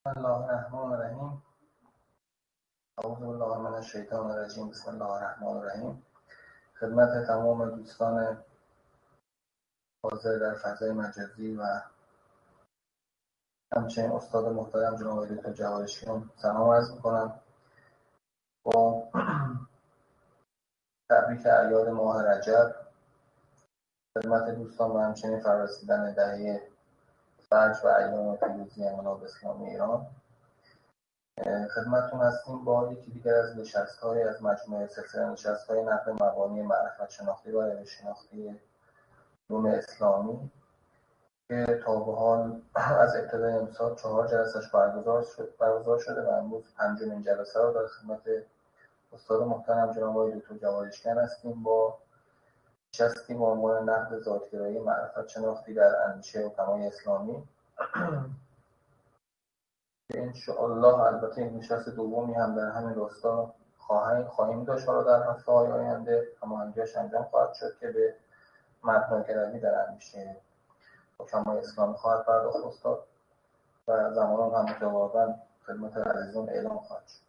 بسم الله الرحمن الرحیم. اعوذ بالله من الشیطان الرجیم. بسم الله الرحمن الرحیم. خدمت تمام دوستان حاضر در فضای مجازی و همچنین استاد محترم جناب آقای دکتر جوادشیان سلام عرض می‌کنم. با تبریک اعیاد ماه رجب خدمت دوستان و همچنین فرارسیدن دهه فجر و ایام پیروزی انقلاب اسلامی ایران خدمتتون هستیم با یکی دیگر از نشست‌های از مجموعه سلسله نشست‌های نقد مبانی معرفت شناختی و روش شناختی علوم اسلامی که تا به حال از ابتدای امسال 4 جلسه‌اش برگزار شده و امروز 5مین جلسه رو در خدمت استاد محترم جناب آقای دکتر جوادشیان هستیم با نشستی با عنوان نقد ذات‌گرایی معرفت شناختی در اندیشه حکمای اسلامی. انشاءالله البته این نشست دومی هم در همین راستا خواهیم داشت را در هفته‌های آینده هماهنگی‌اش انجام خواهد شد که به مبناگرایی در اندیشه حکمای اسلامی خواهد پرداخت استاد و زمان هم متواضعاً خدمت عزیزان اعلام خواهد شد.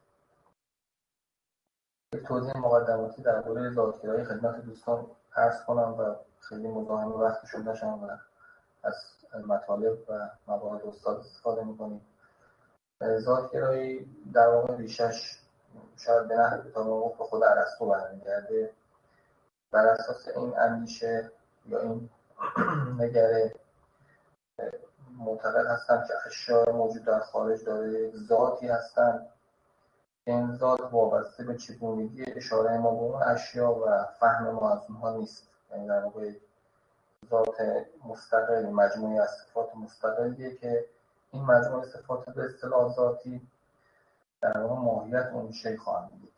یک توضیح مقدماتی درباره ذات‌گرایی خدمت دوستان عرض کنم و خیلی مزاحم وقتشون نشم و از مطالب و مباحث استاد استفاده می‌کنیم. ذات‌گرایی در واقع ریشش شاید به نحو کتاب به خود ارسطو برمیگرده. بر اساس این اندیشه یا این نگره معتقد هستند که اشیاء موجود در خارج داره یک ذاتی هستند که این ذات وابسته به چگونگی اشاره ما به اون اشیا و فهم ما از اونها نیست. یعنی در واقع ذات مستقل، مجموعی از صفات مستقلیه که این مجموعه صفات به اصطلاح ذاتی در واقع ماهیت اون شی خواهند بود.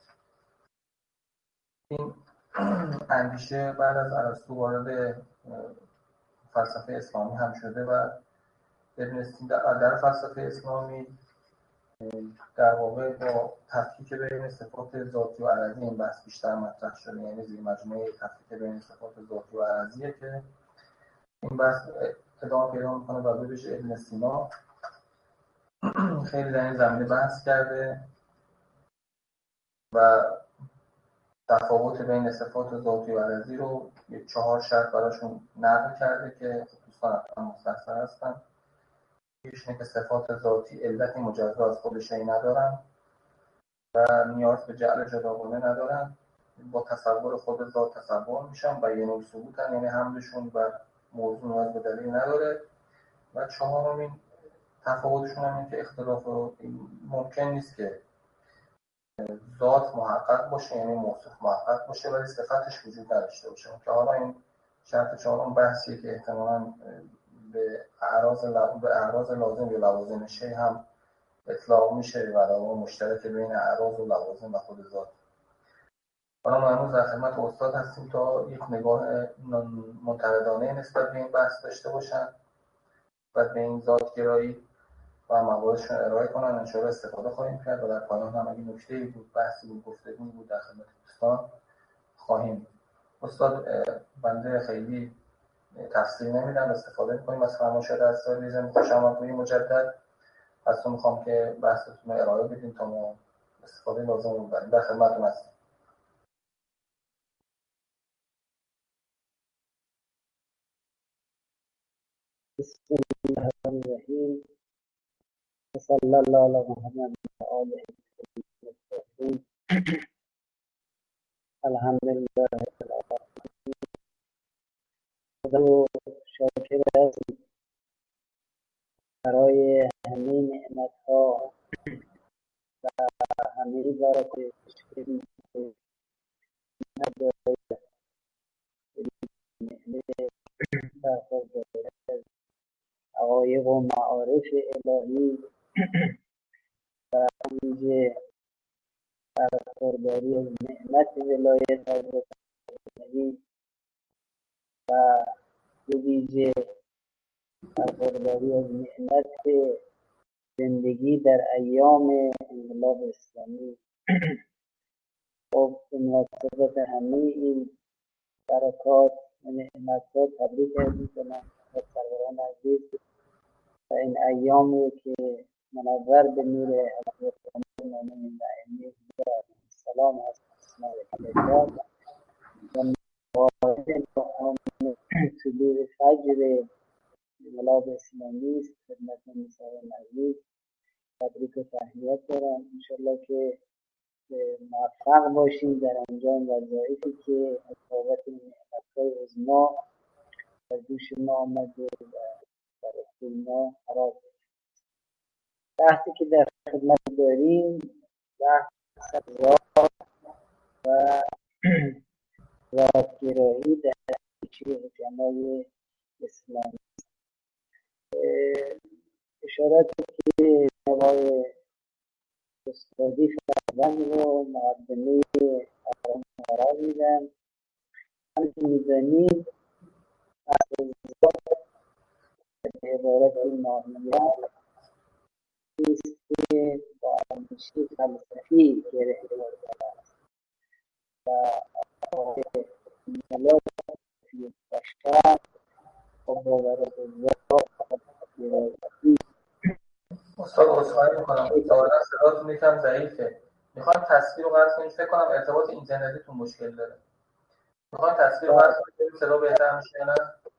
این اندیشه بعد از ارسطو وارد فلسفه اسلامی هم شده و ابن سینا در فلسفه اسلامی در واقع با تفکیک بین صفات ذاتی و عرضی این بحث بیشتر مطرح شده. یعنی زیر مجموعه تفکیک بین صفات ذاتی و عرضیه که این بحث ادامه پیدا میکنه و به ویژه ابن سینا خیلی در این زمینه بحث کرده و تفاوت بین صفات ذاتی و عرضی رو یک 4 شرط براشون نقل کرده که دوستان حتما مستحضر هستن. یکیش اینه که صفات ذاتی علت مجزا از خود شی ندارن و نیاز به جعل جداگانه ندارن، با تصور خود ذات تصور میشن و یه نوع ثبوتن، یعنی حملشون بر موضوع نیاز به دلیل نداره. و چهارمین تفاوتشون هم اینه که اختلاف ممکن نیست که ذات محقق باشه، یعنی موصوف محقق باشه ولی صفتش وجود نداشته باشه. که حالا این شرط چهارم بحثیه که احتمالاً به اعراض لازم یا لوازم شی هم اطلاق میشه و علاوه مشترک بین اعراض و لوازم و خود ذات. حالا ما امروز در خدمت استاد هستیم تا یک نگاه منتقدانه نسبت به این بحث داشته باشن و به این ذات‌گرایی و مباحثشون ارائه کنن. انشاءالله استفاده خواهیم کرد و در پایان هم اگه نکته‌ای بود، بحثی بود، گفتگویی بود در خدمت دوستان خواهیم. استاد بنده خیلی تفصیل نمیدم، استفاده می‌کنیم از فرمایشات عزیزان. خوشامدگویی مجدد از تو می‌خوام که بحثتون رو ارائه بدیم تا ما استفاده لازم رو ببریم. در خدمتتون هستیم. بسم الله الرحمن الرحیم. صلی الله علی محمد و آله الطاهرین. الحمدلله رب العالمین. خدا رو شاکر هستیم برای همه نعمت‌ها و همه برکاتش که نداره نعمت برخورداره حقایق و معارف الهی و همینجه برخورداری از نعمت ولایت حضرت الهی و به ویژه برخورداری از نعمت زندگی در ایام انقلاب اسلامی. خب به مناسبت همه این برکات و نعمت‌ها تبریک عرض می‌کنم خدمت سروران عزیز و این ایامی که منور به نور حضرت امام نعیمی السلام هست و وارد مقام طلوع فجر انقلاب اسلامی است. خدمت نمی‌شوم عزیز تبریک و تحیت دارم. انشالله که موفق باشیم در انجام وظایفی که از بابت نعمت‌های عظمی در دوش ما آمده و در اختیار ما قرار داریم. بحثی که در خدمت داریم بحث ذات و ذات‌گرایی در اندیشه حکمای اسلامی. اشاراتی که آقای استادی فرزند رو مقدمه قرار میدن. همچه میدانید بحث ذات به عبارت ماهیت است که با اندیشه فلسفی گره خورده است و ملاک بشر با باور به ذات گرایی. استاد عذرخواهی میکنم ظاهرا صداتون یکم ضعیفه. میخوام تصویر رو قطع کنیم. فکر کنم ارتباط اینترنتیتون مشکل داره. میخوام تصویر رو قطع کنیم صدا بهتر میشه یا نه؟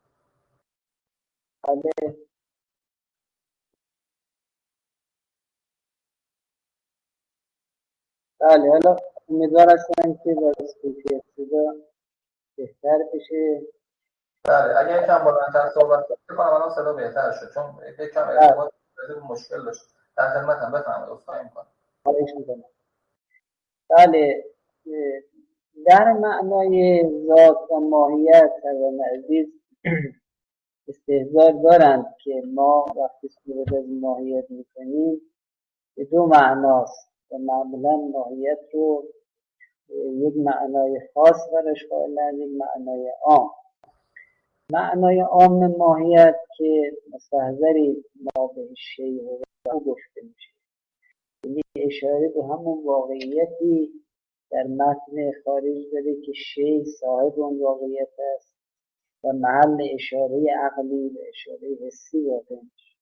بله حالا امیدوار هستم که با کیفیت صدا بهتر بشه. بله اگه یکم بلندتر صحبت کنم فکر کنم الان صدا بهتر شد چون یکم ارتباط مشکل داشت. در خدمتم، بفرمایید. عذرخواهی میکنم. خواهش میکنم. بله در معنای ذات و ماهیت حضرت عزیز استحضار دارند که ما وقتی صحبت از ماهیت میکنیم به دو معناست و معمولا ماهیت رو یک معنای خاص برش قائلند، یک معنای عام. معنای عام ماهیت که مستحضر ما به شیء و گفته میشه، یعنی اشاره به همون واقعیتی در متن خارج داره که شیء صاحب اون واقعیت است و محل اشاره عقلی و اشاره حسی واقع میشه.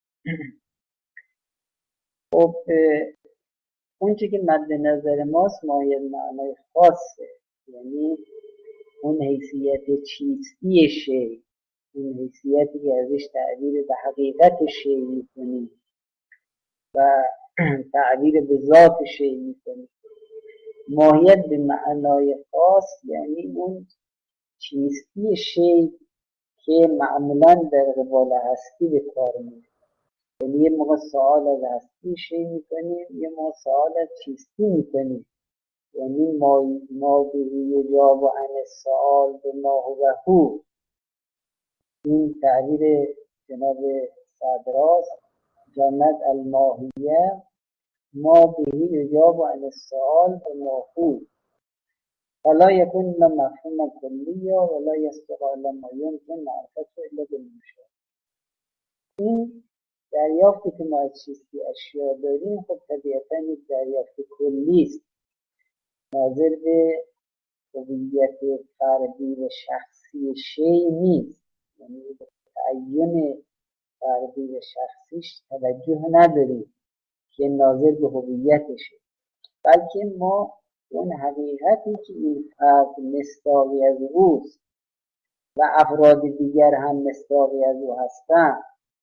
خب اون چی که مد نظر ماست ماهیت معنای خاصه، یعنی اون حیثیت چیستی شیء، اون حیثیتی که ازش تعبیر به حقیقت شیء میکنی و تعبیر به ذات شیء میکنی. ماهیت به معنای خاص یعنی اون چیستی شیء که معمولا در قبال هستی به کار میره. یعنی یه موقع سوال از هستی شیء میکنیم، یه موقع سوال از چیستی میکنیم. یعنی ما به یجاب عن السؤال به ما هو هو. این تعبیر جناب صدراست. جنت الماهیه ما به یجاب عن السؤال به ما هو ولا یکون الا مفهوم کلیا ولا یصدق الا ما یمکن معرفته الا بالمشاهده. این دریافتی که ما از چیستی اشیا داریم خب طبیعتا یک دریافت کلی است، ناظر به هویت فردی و شخصی شیء نیست. یعنی به تعین فردی و شخصیش توجه نداریم که ناظر به هویتشه، بلکه ما اون حقیقتی که این فرد مصداقی از اوست و افراد دیگر هم مصداقی از او هستند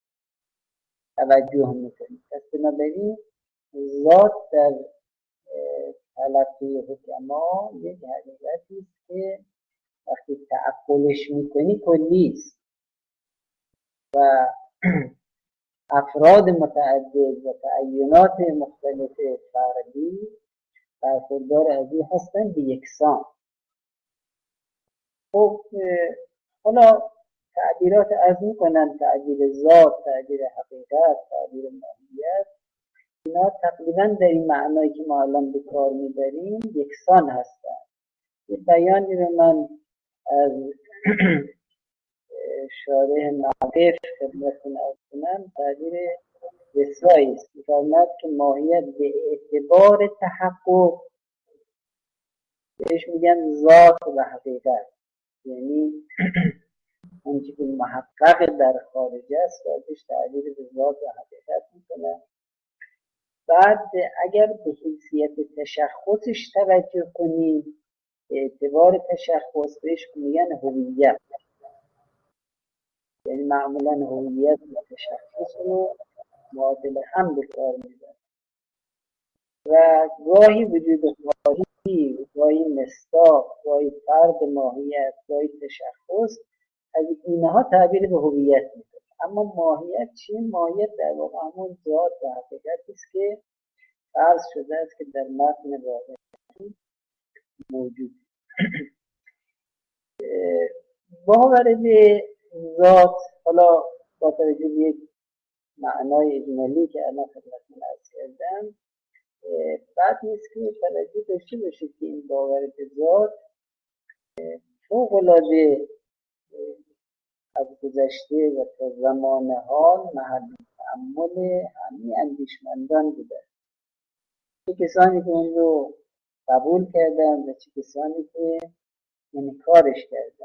توجه میکنیم. پس بنابراین ذات در تلقی حکما یک حقیقتی است که وقتی تعقلش میکنی کلی است و افراد متعدد و تعینات مختلف فردی برخوردار از این هستند به یکسان. خب حالا تعبیرات از میکنن، تعبیر ذات، تعبیر حقیقت، تعبیر ماهیت، اینا تقریبا در این معنایی که ما الان به کار میبریم یکسان هستند. یه بیانی رو من از شارح معرف خدمتتون عرض کنم. تعبیر رسوایی است. می‌فرماید که ماهیت به اعتبار تحقق بهش میگن ذات و حقیقت، یعنی اون چیزی که محقق در خارج است و ازش تعبیر به ذات و حقیقت میکنن. بعد اگر به حیثیت تشخصش توجه کنیم، اعتبار تشخص بهش میگن هویت. یعنی معمولا هویت و تشخص رو معادل هم به کار میبرن و گاهی وجود خواهی، گاهی مصداق، گاهی فرد ماهیت، گاهی تشخص، از اینها تعبیر به هویت میده. اما ماهیت چیه؟ ماهیت در واقع همون ذات و حقیقتی است که فرض شده است که در متن واقعی موجود. باور به ذات، حالا با توجه به یک معنای اجمالی که الان خدمتتون عرض کردم، بد نیست که توجه داشته باشید که این باور به ذات فوق‌العاده از گذشته و تا زمان حال محل تأمل همه اندیشمندان بوده. چه کسانی که اون رو قبول کردن و چه کسانی که انکارش کردن.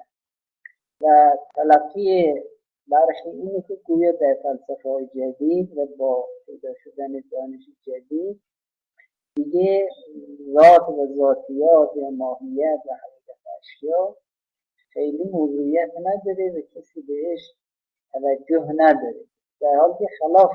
و تلقی برخی اینه که گویا در فلسفه های جدید و با پیدا شدن دانش جدید دیگه ذات و ذاتیات یا ماهیت و حقیقت اشیا خیلی موضوعیت نداره و کسی بهش توجه نداره، در حالی که خلاف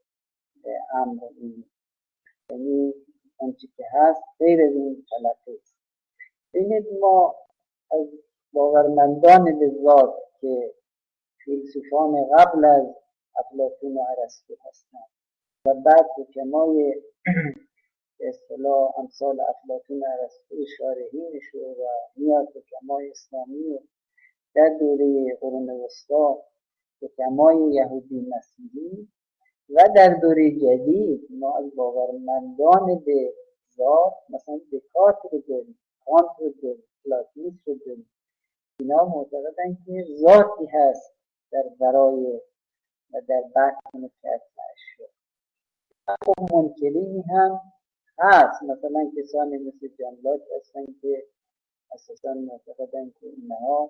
امر این، یعنی آنچه که هست غیر از این تلقی است. ببینید ما از باورمندان به ذات که فیلسوفان قبل از افلاطون و ارسطو هستند و بعد حکمای به اصطلاح امثال افلاطون و ارسطو شارحینش و میاد حکمای اسلامی و در دوره قرون وسطی حکمای یهودی مسیحی و در دوره جدید ما از باورمندان به ذات مثلا دکارت رو داریم، کانت رو داریم، پلاتونیس رو داریم. اینا معتقدن که ذاتی هست در برای و در بطن کسب اشیا. خب منکرینی هم هست، مثلا کسانی مثل جان لاک هستن که اساسا معتقدن که اینها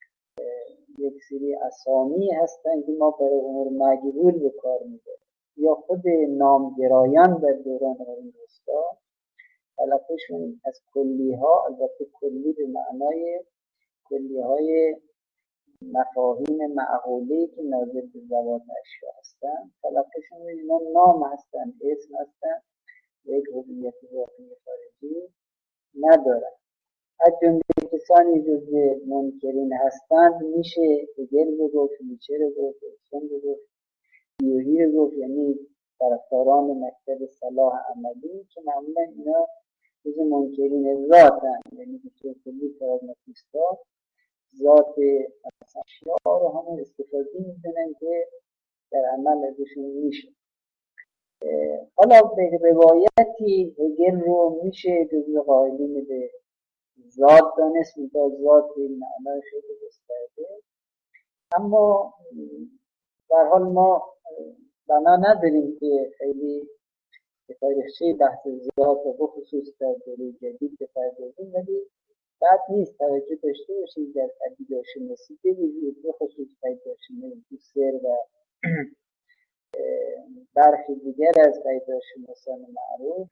یک سری اسامی هستن که ما برای امور مجهول به کار میبریم، یا خود نامگرایان در دوران قرون وسطی تلقیشون از کلی ها، البته کلی به معنای کلی های مفاهیم معقوله‌ای که ناظر به ذوات اشیا هستن، تلقیشون اینا نام هستن، اسم هستن و یک هویت ذاتی خارجی ندارن. از جمله کسانی جزو منکرین هستند میشه هگل رو گفت، نیچه رو گفت، ارسطو رو گفت، بیوهی رو گفت، یعنی طرفداران مکتب صلاح عملی که معمولا اینا جزو منکرین ذاتن، یعنی به طور کلی پراگماتیست‌ها ذات اشیا رو همون استفاده می‌کنن که در عمل ازشون میشه. حالا به روایتی هگل رو میشه جزو قائلین به ذات دانست، میگه ذات به معنای خیلی گسترده، اما در حال ما بنا نداریم که خیلی به تاریخچه بحث ذات و بخصوص در دوره جدید بپردازیم، ولی بد نیست توجه داشته باشیم در پدیدارشناسی که وجود بخصوص پدیدارشناسی سر و برخی دیگر از پدیدارشناسان معروف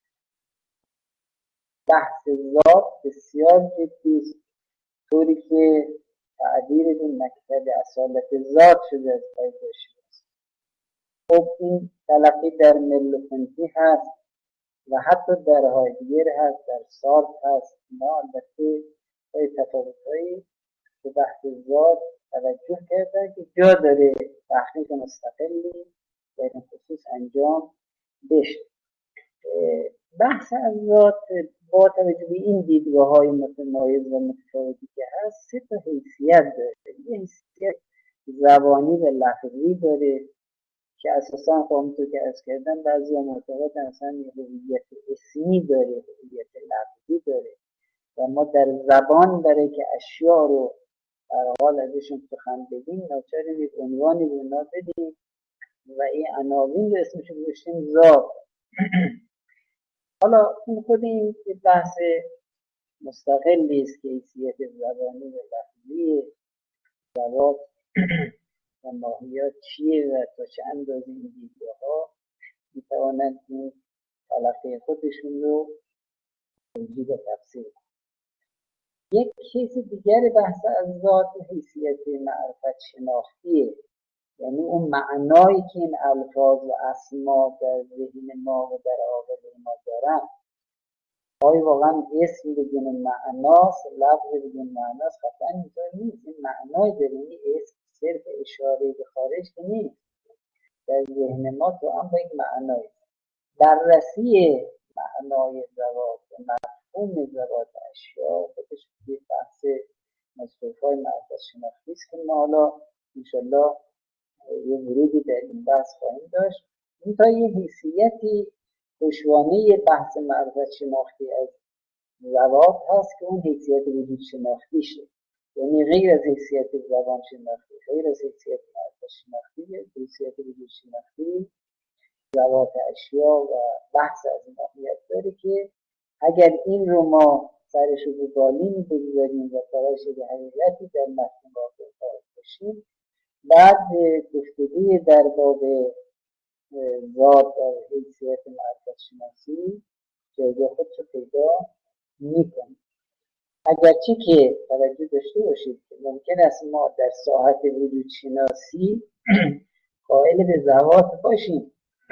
بحث ذات بسیار جدی است، طوری که تعبیر به مکتب اصالت ذات شده از پدیدارشناسی. خب این تلقی در ملوفنتی هست و حتی در هایدگر هست، در سارت هست. ما البته تفاوت‌هایی به بحث ذات توجه کردن که جا داره تحقیق مستقلی در این خصوص انجام بشه. بحث از ذات با توجه به این دیدگاه‌های متمایز و متفاوتی که هست سه تا حیثیت داره. یه حیثیت زبانی و لفظی داره که اساساً همونطور که عرض کردم بعضی معتقدن اصلا یه هویت اسمی داره، هویت لفظی داره و ما در زبان برای که اشیاء رو در حال ازشون سخن بگیم ناچاریم یک عنوانی به اونا بدیم و این عناوین رو اسمش رو گذاشتیم ذات. حالا این خود این بحث مستقلی است که حیثیت زبانی و لفظی ذوات و ماهیت چیه و تا چه اندازه این دیدگاه‌ها میتوانند این تلقی خودشون رو توجیه و تفسیر کنن. یک چیز دیگر بحث از ذات حیثیت معرفت شناختیه، یعنی اون معنایی که این الفاظ و اسما در ذهن ما و در عقل ما دارن، آیا واقعا اسم بدون معناست، لفظ بدون معناست؟ قطعا اینطور نیست. این معنای داره، این اسم صرف اشاره به خارج که نیست، در ذهن ما تو هم با یک معنایی. بررسی معنای ذوات و مفهوم ذوات اشیا خودش یک بحث مصروفای معرفت شناختی است که ما حالا انشالله یه ورودی در این بحث خواهیم داشت. این تا یه حیثیتی پشتوانه بحث معرفت شناختی از ذوات هست که اون حیثیت وجود شناختی شد، یعنی غیر از حیثیت زبان شناختی، غیر از حیثیت معرفت شناختی، حیثیت وجود شناختی ذوات اشیا و بحث از این ماهیت داره که اگر این رو ما سرش رو به بالین بگذاریم و تلاش به حقیقتی در متن واقع قائل باشیم، بعد گفتگوی در باب ذات و حیثیت معرفت شناسی جایگاه خودش رو پیدا میکنه. اگرچه که توجه داشته باشید که ممکن است ما در ساحت وجود شناسی قائل به ذوات باشیم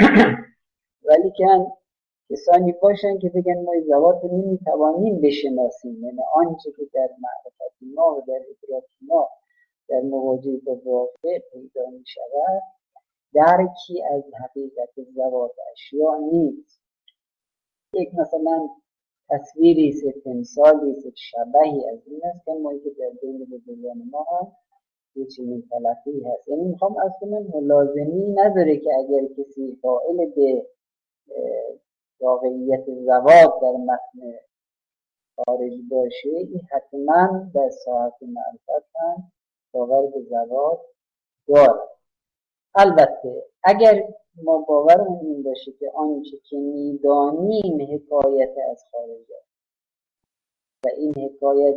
ولی که کسانی باشن که بگن ما ذوات رو نمیتوانیم بشناسیم، یعنی آنچه که در معرفت ما و در ادراک ما در مواجهه با واقع پیدا می شود درکی از حقیقت ذوات اشیا نیست. یک مثلا تصویری است، تمثالی است، شبهی از این است که ما که در بین بزرگان ما هم یه چنین تلقی هست. یعنی میخوام از کنم ملازمی نداره که اگر کسی قائل به واقعیت ذوات در متن خارج باشه، این حتما در ساعت معرفت هم باور به ذوات داره. البته اگر ما باورمون این باشه که آنچه که میدانیم حکایت از خارج است و این حکایت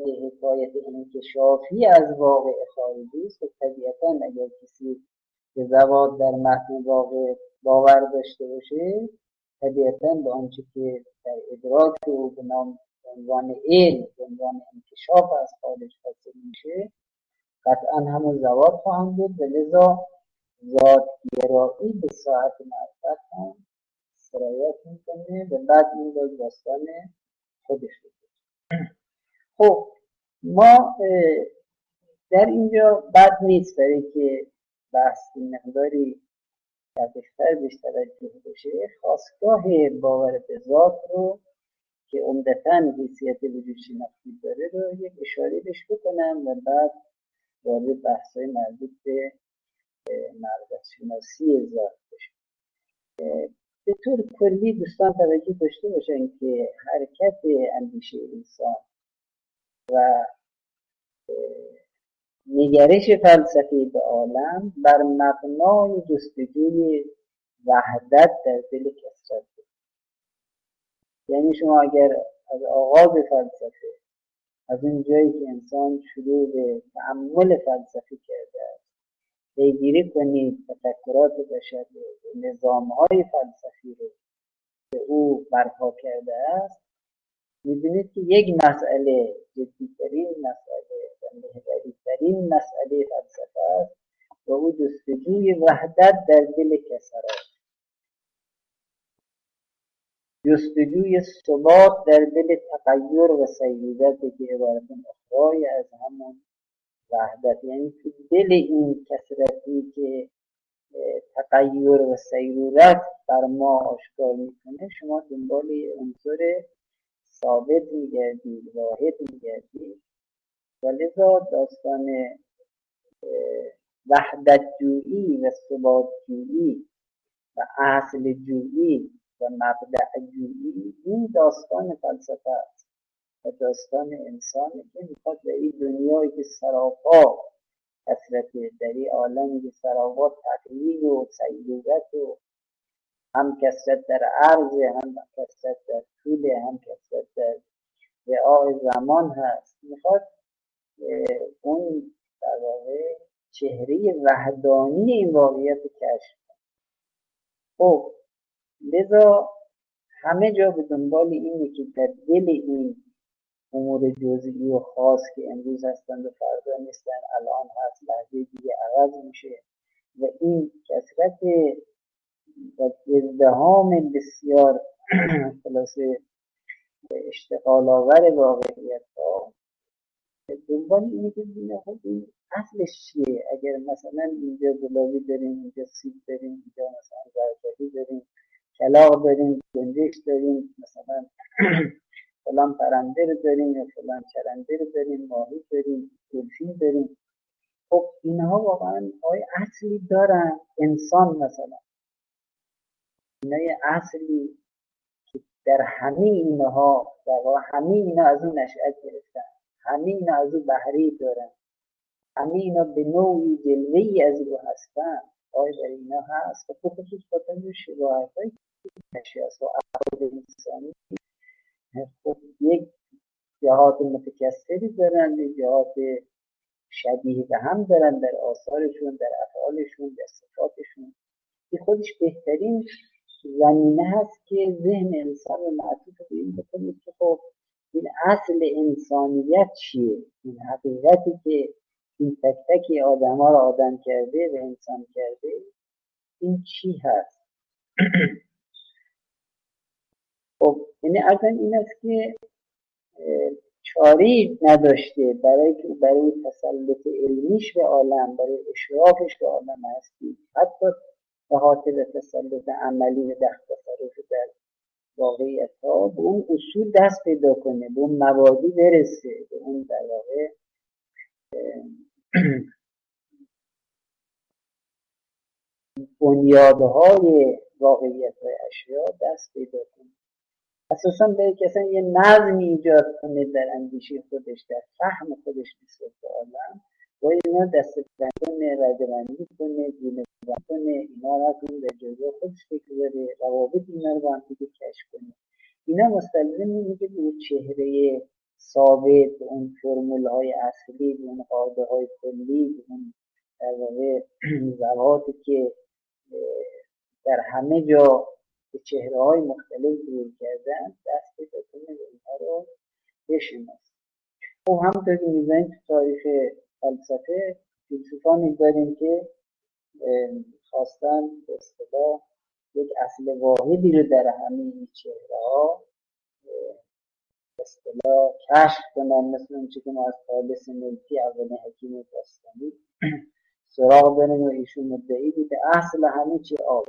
انکشافی از واقع خارجی است، و طبیعتا اگر کسی به ذوات در متن واقع باور داشته باشه، طبیعتا به آنچه که در ادراک او به عنوان علم، به عنوان انکشاف از خارج حاصل میشه، قطعا همون ذوات خواهند بود و لذا ذات‌گرایی به ساعت معرفت هم سرایت میکنه و بعد این باز داستان خودش رو. خب ما در اینجا بد نیست برای که بحث مقداری دقیق‌تر بهش توجه بشه، خاستگاه باور به ذات رو که عمدتاً حیثیت وجود شناختی داره رو یک اشاره بهش بکنم و بعد وارد بحث‌های مربوط به معرفت شناسی ذات بشه. به طور کلی دوستان توجه داشته باشن که حرکت اندیشه انسان و نگرش فلسفی به عالم بر مبنای جستجوی وحدت در دل کثرت. یعنی شما اگر از آغاز فلسفه، از اون جایی که انسان شروع به تأمل فلسفی کرده است، پیگیری کنید تفکرات بشر و نظام‌های فلسفی رو که او برپا کرده است، می‌بینید که یک مسئله، جدی‌ترین مسئله و محوری‌ترین مسئله فلسفه است و او جستجوی وحدت در دل کثرت، جستجوی ثبات در دل تغییر و سیریت که عبارت اخرای از همون وحدت. یعنی تو دل این کثرتی که تغییر و سیرورت بر ما آشکار میکنه، شما دنبال عنصر ثابت میگردید، واحد میگردید و لذا داستان وحدت جویی و ثبات جویی و اصل جویی و مبدأ جویی، این داستان فلسفه است و داستان انسانی که میخواد در این دنیایی که سراپا کثرت، در این عالمی که سراپا تغییر و سیرورت و هم کثرت در عرض، هم کثرت در طول، هم کثرت در رعاع زمان هست، میخواد اون در واقع چهره وحدانی این واقعیت رو کشف کنه. خب لذا همه جا به دنبال اینه که در دل این امور جزئی و خاص که امروز هستند و فردا نیستن، الان هست لحظه دیگه عوض میشه و این کثرت و ازدحام بسیار خلاصه اشتغال آور واقعیت ها دنبال اینه که ببینه خب این اصلش چیه. اگر مثلا اینجا گلابی داریم، اینجا سیب داریم، اینجا مثلا زرگری داریم، کلاغ داریم، گنجش داریم، مثلا فلان پرنده رو داریم یا فلان چرنده رو داریم، ماهی داریم، دلفین داریم، خب اینها واقعا آیا اصلی دارن؟ انسان مثلا اینا یه اصلی که در همه اینها در واقع همه اینا از اون نشأت گرفتن، همه اینا از اون بهره دارن، همه اینا به نوعی جلوه‌ای از او هستن، آیا در اینا هست؟ خب خصوص با توجه شباهت‌هایی که نشأت و افراد انسانی خب یک جهات متکثری دارن، یک جهات شبیه به هم دارن در آثارشون، در افعالشون، در صفاتشون. این خودش بهترین زمینه هست که ذهن انسان رو معطوف به این بکنه که خب این اصل انسانیت چیه؟ این حقیقتی که این تک تک آدم ها رو آدم کرده و انسان کرده این چی هست؟ خب یعنی اصلا این است که چاره‌ای نداشته برای تسلط علمیش به عالم، برای اشرافش به عالم هستی، حتی به خاطر تسلط عملی و دست تصرف در واقعیت ها به اون اصول دست پیدا کنه، به اون مبادی برسه، به اون در واقع بنیادهای واقعیت های اشیا دست پیدا کنه. اساسا به کسان یه نظم ایجاد کنه در اندیشه خودش، در فهم خودش نسبت به عالم، باید اینا دست کنه، ردبندی کنه، گونه‌گون کنه، اینا را کنه در جایگاه خودش بگذاره، روابط اینا رو با هم دیگه کشف کنه. اینا مستلزم اینه که به اون چهره ثابت، به اون فرمول های اصلی، به اون قاعده های کلی، به اون در واقع ضواتی که در همه جا به چهره های مختلف ظهور کردن دست پیدا کنه و اینها رو بشناسه. خب همونطور که می‌دونید تو تاریخ فلسفه فیلسوفانی داریم که خواستن به اصطلاح یک اصل واحدی رو در همه این چهره‌ها به اصطلاح کشف کنن، مثل اون چیزی که ما از طالس ملکی اولین حکیم باستانی سراغ داریم و ایشون مدعی بوده اصل همه چی آب.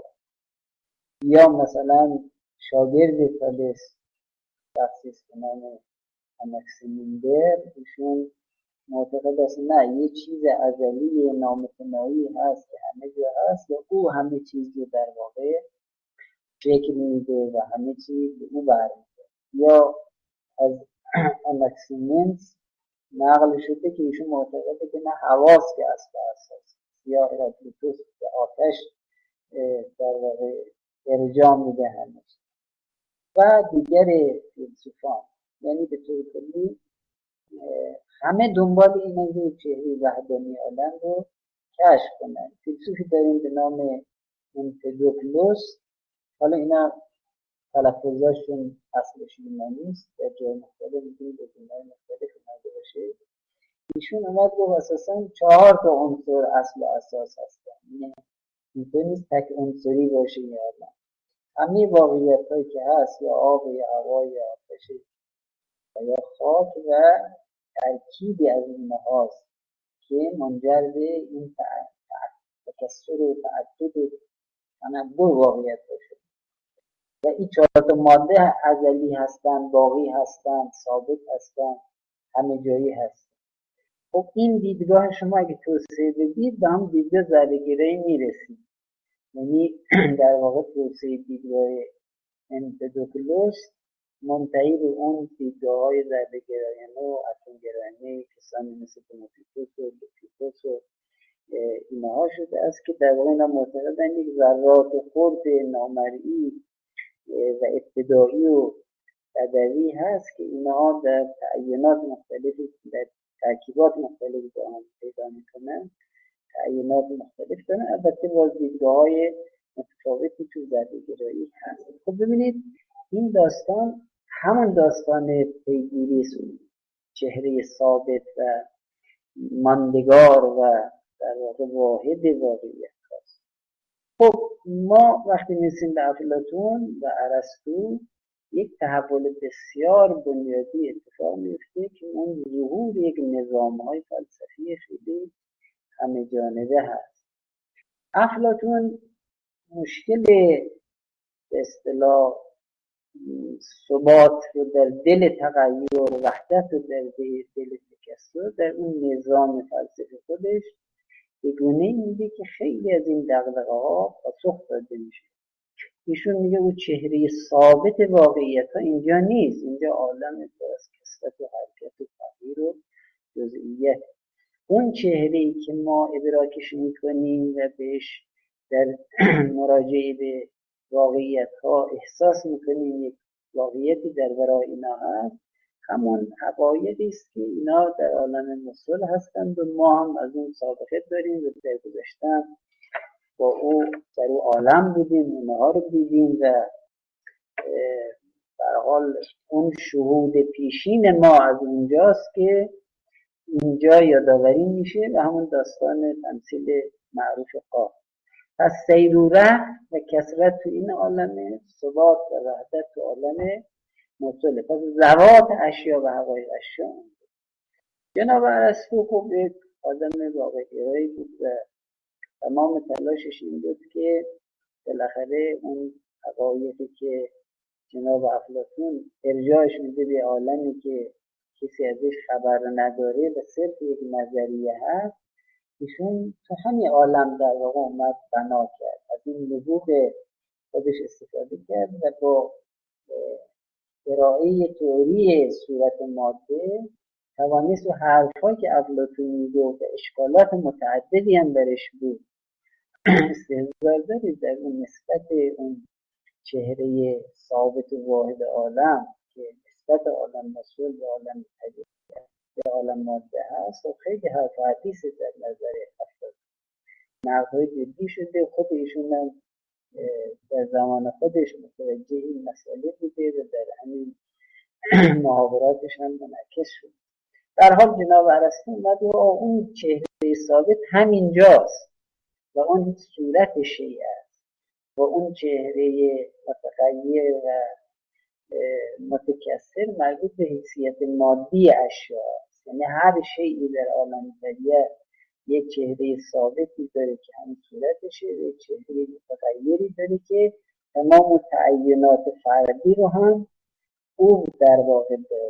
یا مثلا شاگرد طالس شخصی است به نام آناکسیمندر، ایشون معتقد است نه یه چیز ازلی نامتناهی هست که همه جا هست و او همه چیز رو در واقع شکل میده و همه چیز به او برمیده. یا از آناکسیمندر نقل شده که ایشون معتقده که نه حواس که اصل اساس، یا هراکلیتوس به آتش در واقع ارجاع میده هنوز و دیگر فیلسوفان. یعنی به طور کلی همه دنبال اینه که چهره وحدانی عالم رو کشف کنن. فیلسوفی داریم به نام امپدوکلوس، حالا اینا تلفظاشون اصلش یونانی است، در جای مختلف میتونید به جنهای مختلف اومده باشه. ایشون اومد گفت اساسا 4 تا عنصر اصل و اساس هستن، یعنی اینطور نیست تک عنصری باشه یا عالم. همه واقعیت هایی که هست یا آب یا هوا یا آتش یا خاک و ترکیبی از اینها هاست که منجر به این تکثر و تعدد و تنوع واقعیت باشه و این 4 تا ماده ازلی هستن، باقی هستن، ثابت هستن، همه جایی هستن. خب این دیدگاه شما اگه توسعه بدید به هم دیدگاه ذره‌گرایی میرسید. یعنی در واقع توسعه دیدگاه امپدوکلوس منتهی به اون دیدگاه‌های ذره‌گرایانه و اتم‌گرایانه کسانی مثل دیموکریتوس و لیبیتوس و اینها شده است که در واقع اینا معتقدن یک ذرات خرد نامرئی و ابتدایی و بدوی هست که اینها در تعینات مختلفی در ترکیبات مختلفی با هم پیدا میکنن، تعینات مختلف دارن، البته باز دیدگاه‌های متفاوتی تو ذره‌گرایی هست. خب ببینید این داستان همون داستان پیگیری چهره ثابت و ماندگار و در واقع واحد واقعیت هست. خب ما وقتی میرسیم به افلاطون و ارسطو یک تحول بسیار بنیادی اتفاق میفته که اون ظهور یک نظام‌های فلسفی خیلی همه جانبه هست. افلاطون مشکل به اصطلاح ثبات رو در دل تغییر و وحدت رو در دل تکثر در اون نظام فلسفی خودش به گونه‌ای میگه که خیلی از این دغدغه‌ها پاسخ داده میشه. ایشون میگه اون چهره ثابت واقعیت ها اینجا نیست، اینجا عالم پر از کثرت و حرکت و تغییر و جزئیت. اون چهره‌ای که ما ادراکش میکنیم و بهش در مراجعه به واقعیت ها احساس میکنیم یک واقعیتی در برای اینا هست، همون حقایقی است که اینا در عالم مسل هستند و ما هم از اون سابقه داریم و در گذشتن با او در او عالم بودیم، اونها رو دیدیم و در حال اون شهود پیشین ما از اونجاست که اینجا یادآوری میشه و همون داستان تمثیل معروف قاف. پس سیروره و کثرت تو این عالمه، ثبات و وحدت تو عالم مطلع. پس ذوات اشیا و حقایق اشیا. جناب ارسطو خب یک آدم واقع‌گرایی بود و تمام تلاشش این بود که بالاخره اون حقایقی که جناب افلاطون ارجاعش میده به عالمی که کسی ازش خبر نداره و صرف یک نظریه هست، ایشون تو همین عالم در واقع اومد بنا کرد، از این نبوغ خودش استفاده کرد و با ارائه تئوری صورت ماده توانست و حرفایی که افلاطون میگفت و اشکالات متعددی هم درش بود استحضار دارید در اون نسبت اون چهره ثابت و واحد عالم که نسبت عالم مسئول و عالم طبیعت به عالم ماده هست و خیلی حرف و حدیث در نظر افلاطون نقدهای جدی شده. خود ایشون هم در زمان خودش متوجه این مسئله بوده و در همین محاوراتش هم منعکس شد. در حال جناب ارسطو اومد و اون چهره ثابت همینجاست و اون صورت شیء است و اون چهره متغیر و متکثر مربوط به حیثیت مادی اشیا است. یعنی هر شیئی در عالم طبیعت یک چهره ثابتی داره که همین صورتشه و یک چهره متغیری داره که تمام تعینات فردی رو هم او در واقع داره.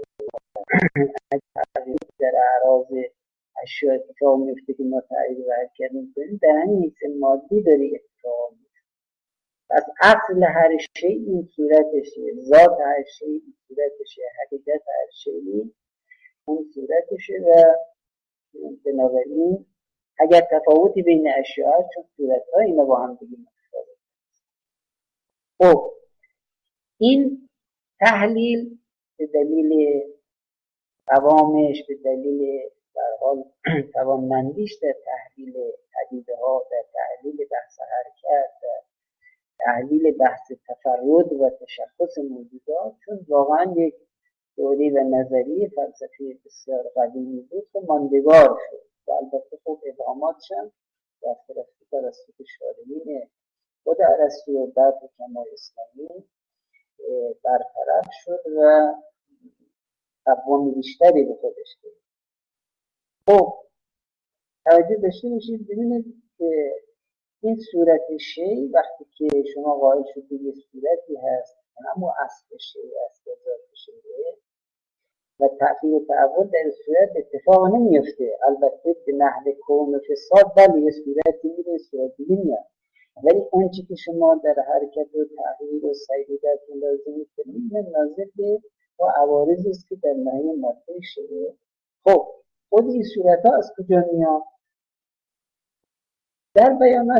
در اعراض اشیا اتفاق میفته که ما تعیین و حرکت میکنیم، در همین حیث مادی داره اتفاق میفته. پس اصل هر شی این صورتشه، ذات هر شی این صورتشه، حقیقت هر شی اون صورتشه و بنابراین اگر تفاوتی بین اشیا هست چون صورتها اینا با هم دیگه متفاوته. خب این تحلیل به دلیل قوامش، به دلیل در حال توانمندیش در تحلیل پدیده ها، در تحلیل بحث حرکت، در تحلیل بحث تفرد و تشخص موجودات، چون واقعا یک تئوری و نظریه فلسفی بسیار قدیمی بود که ماندگار شد و البته خب ابهاماتش هم در توسط شارحین خود ارسطو و بعد حکمای اسلامی برطرف شد و تقویم بیشتری به خودش دید. خب توجه داشته باشید ببینید که این صورت شی وقتی که شما قائل شدید یه صورتی هست همون اصل شی است، ذات شیه و تأثیر و تحول در صورت اتفاق نمیفته. البته به نحو کون و فساد بله یه صورتی میره صورتی نمیاد، ولی اون چی که شما در حرکت و تغییر و سیریت لازم میکنید ناظر به و عوارضی است که در نهی ماده شده. خب خود این صورت ها از کجا میاد؟ در بیانات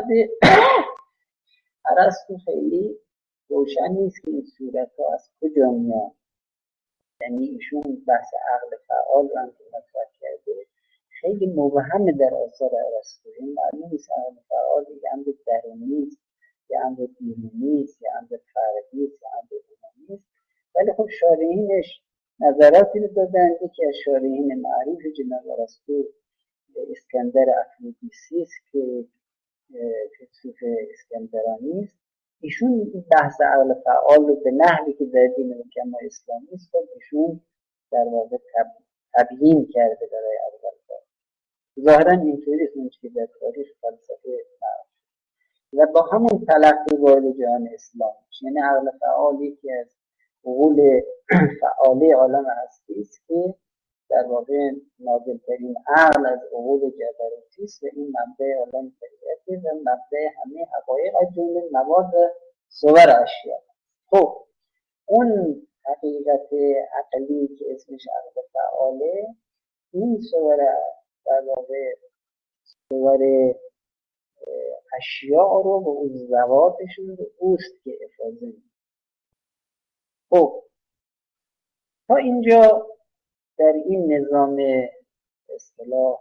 ارسطو خیلی روشن نیست که این صورت ها از کجا میاد. یعنی ایشون بحث عقل فعال رو هم که مطرح کرده خیلی مبهمه در آثار ارسطو. این معلوم نیست عقل فعال یه امر درونی است، یه امر بیرونی است، یه امر فردی است، یه امر عمومی است. ولی خب شارحینش نظراتی رو دادن. یکی از شارحین معروف جناب ارسطو اسکندر افرودیسی است که فیلسوف اسکندرانی است. ایشون بحث عقل فعال رو به نحوی که در دین حکمای اسلامی است ایشون در واقع تبیین کرده برای اول بار. ظاهرا اینطوری است اون که در تاریخ فلسفه معروف و با همون تلقی وارد جهان اسلام، یعنی عقل فعال یکی از عقول فعاله عالم هستی است که در واقع نازل‌ترین عقل از عقول جبروتی است و این مبدأ عالم طبیعت و مبدأ همه حقایق از جمله مواد و صور اشیا. خب اون حقیقت عقلی که اسمش عقل فعاله، این صور در واقع صور اشیاء رو به اون ذواتشون رو اوست که افاظه می‌کنه. خب تا اینجا در این نظام اصطلاح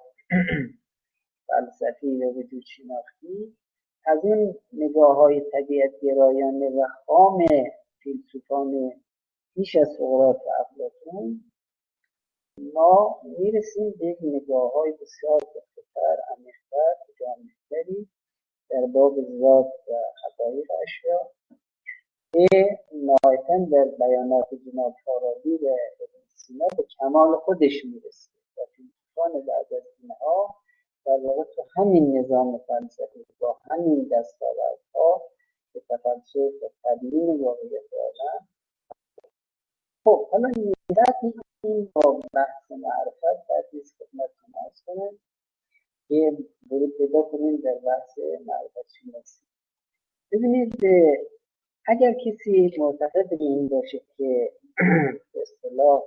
فلسفی و وجود شناختی از این نگاه‌های طبیعت گرایانه و خام فیلسوفان پیش از سقراط و افلاطون ما میرسیم به یک نگاه‌های بسیار دقیق‌تر، عمیق‌تر، جامع‌تری در باب ذات و حقایق اشیا که نهایتاً در بیانات جناب فارابی و ابن سینا به کمال خودش میرسه و فیلسوفان بعد از اینها در واقع تو همین نظام فلسفی با همین دستاوردها به تفلسف و تبیین واقعیت عالم. خب حالا این با بحث معرفت باید نیست خدمتتون عرض کنم که ورود پیدا کنیم در بحث معرفت شناسی. ببینید اگر کسی معتقد به این باشه که به اصطلاح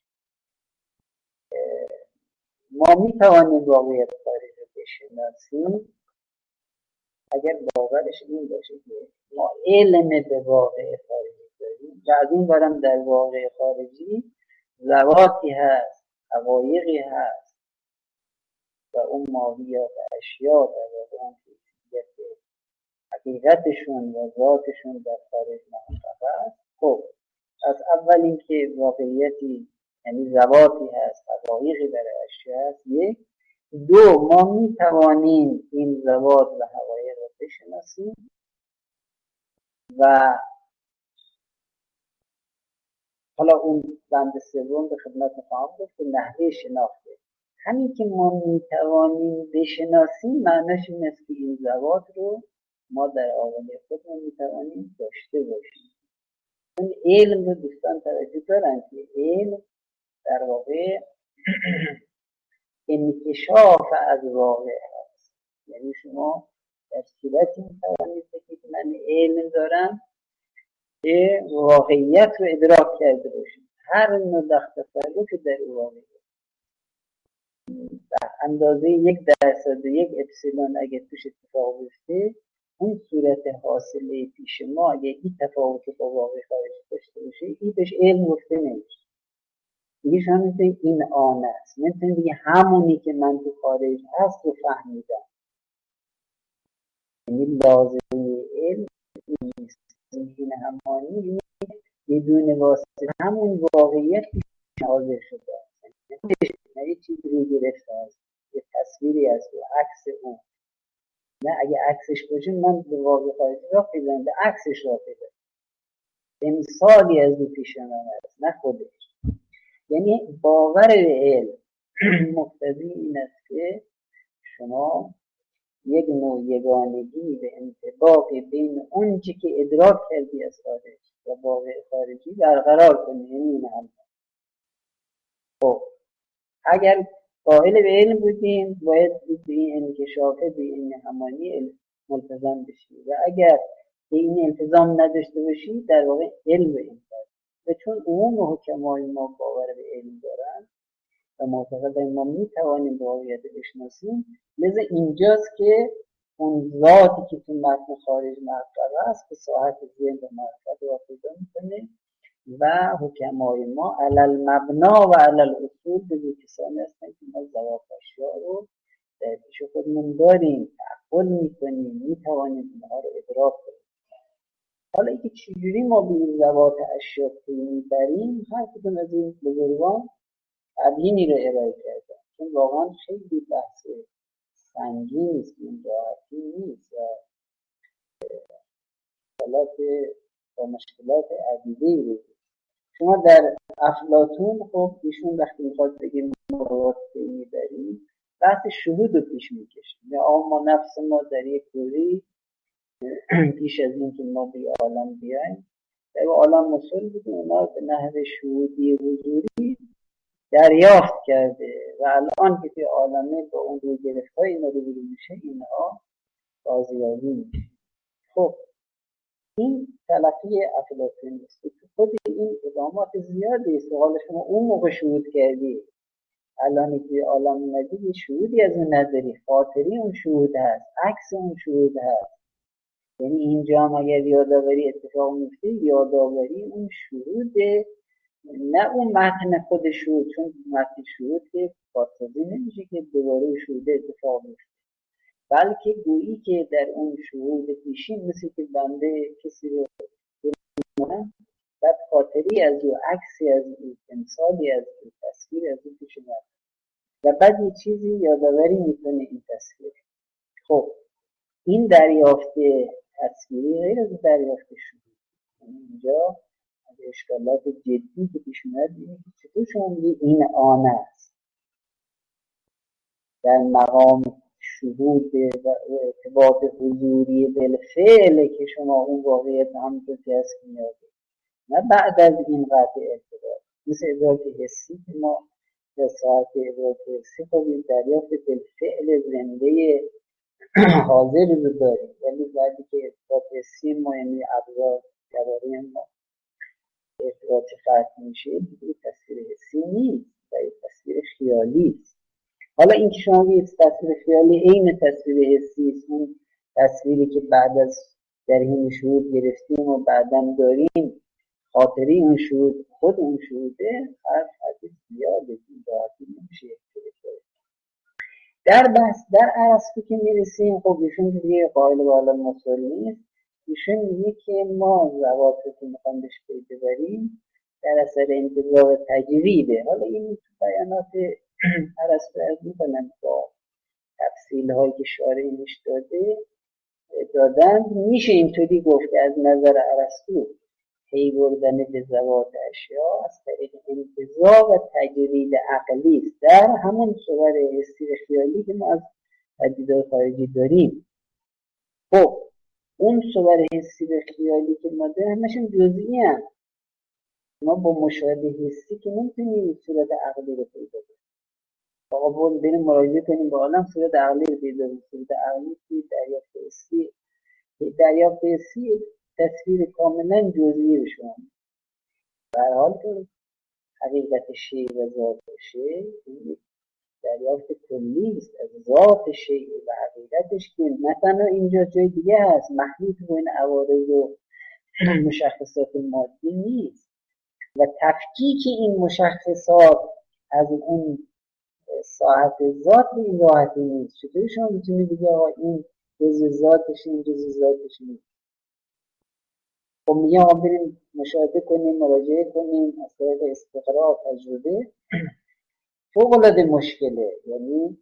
ما میتوانیم واقعیت خارجی رو بشناسیم، اگر باورش این باشه که ما علم به واقع خارجی داریم و از این برم در واقع خارجی ذواتی هست، حقایقی هست و اون ماهیات اشیا در واقع اون حقیقتشون و ذاتشون در خارج محقق است. خب از اول اینکه واقعیتی یعنی ذواتی هست، حقایقی در اشیا هست، یک. دو، ما می توانیم این ذوات و حقایق رو بشناسیم و حالا اون بند سوم به خدمت خواهم گفت که نحوه شناخته. همین که ما می توانیم بشناسیم معناش این است که این ذوات رو ما در آغاز خودمون می توانیم داشته باشیم. اون علم رو دوستان توجه دارن که علم در واقع انکشاف از واقع هست. یعنی شما در صورتی می توانید بگید من علم دارم که واقعیت رو ادراک کرده باشید، هر نوع تصرفی در واقعیت در اندازه 1% و 1 اپسیلون اگه توش اتفاق بیفته، اون صورت حاصله پیش ما اگه این تفاوت با واقع خارجی داشته باشه، این بهش علم گفته نمیشه. دیگه شما میتونید این آن است، میتونید دیگه همونی که من تو خارج هست رو فهمیدم. یعنی لازمه علم نیست، این همانی بدون واسطه همون واقعیت حاضر شده است، نه یه چیزی رو گرفته است، یه تصویری است و عکس اون. نه اگه عکسش باشه من به واقع خارجی را پیدم، به عکسش را پیدم، امثالی از او پیش من است نه خودش. یعنی باور به علم مقتضی این است که شما یک نوع یگانگی و انطباق بین اون چی که ادراک کردی از خارج و واقع خارجی برقرار کنی. یعنی این هم خب اگر قائل به علم بودیم باید به این انکشافه به این همانی ملتزم بشی و اگر به این التزام نداشته باشی در واقع علم به این کار. و چون عموم حکمای ما باور به علم دارن و معتقدن ما میتوانیم واقعیت بشناسیم، لذا اینجاست که اون ذاتی که تو متن خارج محقق است به ساحت ذهن و معرفت را پیدا میکنه و حکمای ما علل مبنا و علل اصول به کسانی هستن که ما ذوات اشیاء رو در پیش خودمون داریم، تعقل میکنیم، میتوانیم اینها رو ادراک کنیم. حالا اینکه چجوری ما به این ذوات اشیا پی میبریم، هر کدوم از این بزرگان تبیینی رو ارائه کردن، چون واقعا خیلی بحث سنگین است، این راحتی نیست و با مشکلات عدیده‌ای رو. شما در افلاطون، خب ایشون وقتی میخواد بگه ما پی میبریم، بحث شهود رو پیش میکشه، یا ما نفس ما در یک دوری پیش از اینکه ما به عالم بیایم در عالم مسئول بودیم، اونا به نحو شهودی حضوری دریافت کرده و الان که توی عالمه با اون روی گرفت های اینا رو میشه، اینها بازیابی میشه. خب این تلقی افلاطونی است که خود این ادامات زیادی است. حالا شما اون موقع شهود کردی، الان که عالم اومدی یه شهودی از اون نداری، خاطری اون شهود هست، عکس اون شهود هست. یعنی اینجا هم اگر یادآوری اتفاق میفته، یادآوری اون شهوده، نه اون متن خود شهود، چون متن شهود که بازسازی نمیشه که دوباره شهود اتفاق میفته، بلکه گویی که در اون شهود پیشین مثل که بنده کسی رو ببینم، بعد خاطری از او، عکسی از او، تمثالی از او، تصویر از او پیش اومد و بعد یه چیزی یادآوری میکنه این تصویر. خب این دریافت تصویری غیر از دریافت شهود. اینجا از اشکالات جدی که پیش اومد اینه که چطور شما میگید این آن است در مقام شهود و ارتباط حضوری بالفعل که شما اون واقعیت همونطور که هست میادید، نه بعد از این قطع ارتباط. مثل ادراک حسی که ما در ساعت ادراک حسی خب این دریافت بالفعل زنده حاضر رو داریم، ولی بعدی که ارتباط حسی ما یعنی ابزار جواری ما ارتباط قطع میشه، دیگه تصویر حسی نیست و تصویر خیالی است. حالا این که شما یک تصویر خیالی عین تصویر حسی است، اون تصویری که بعد از در این شهود گرفتیم و بعدا داریم، خاطری اون شهود خود اون شهوده، هر حدی زیاده، این راحتی نمیشه یک در بحث در ارسطو که میرسیم. خب ایشون دیگه قائل به عالم مسئول نیست، ایشون میگه که ما ذوات رو که میخوام بهش پی ببریم در اثر انتزاع و تجریده. حالا این بیانات ارسطو از میکنم با تفصیل هایی که شارحینش دادن، میشه اینطوری گفت که از نظر ارسطو پی بردن به ذوات اشیا از طریق انتزاع و تجرید عقلی است در همون صور حسی و خیالی که ما از پدیده‌های خارجی داریم. خب اون صور حسی و خیالی که ما داریم همشون جزئی هستند. ما با مشاهده حسی که نمیتونیم صورت عقلی رو پیدا کنیم. آقا بریم مراجعه کنیم با عالم صورت عقلی رو پیدا کنیم. صورت عقلی که دریافت حسی تصویر کاملا جزئی رو شما در حال که حقیقت شیء و ذات شیء این دریافت کلی است از ذات شیء و حقیقتش، که نه تنها اینجا جای دیگه هست، محدود به این عوارض و مشخصات مادی نیست و تفکیک این مشخصات از اون ساعت ذات به این راحتی نیست. چطوری شما میتونید بگید آقا این جزء ذاتش، این جزء ذاتش نیست؟ خب میگه آقا بریم مشاهده کنیم، مراجعه کنیم از طریق استقرا و تجربه. فوق‌العاده مشکله. یعنی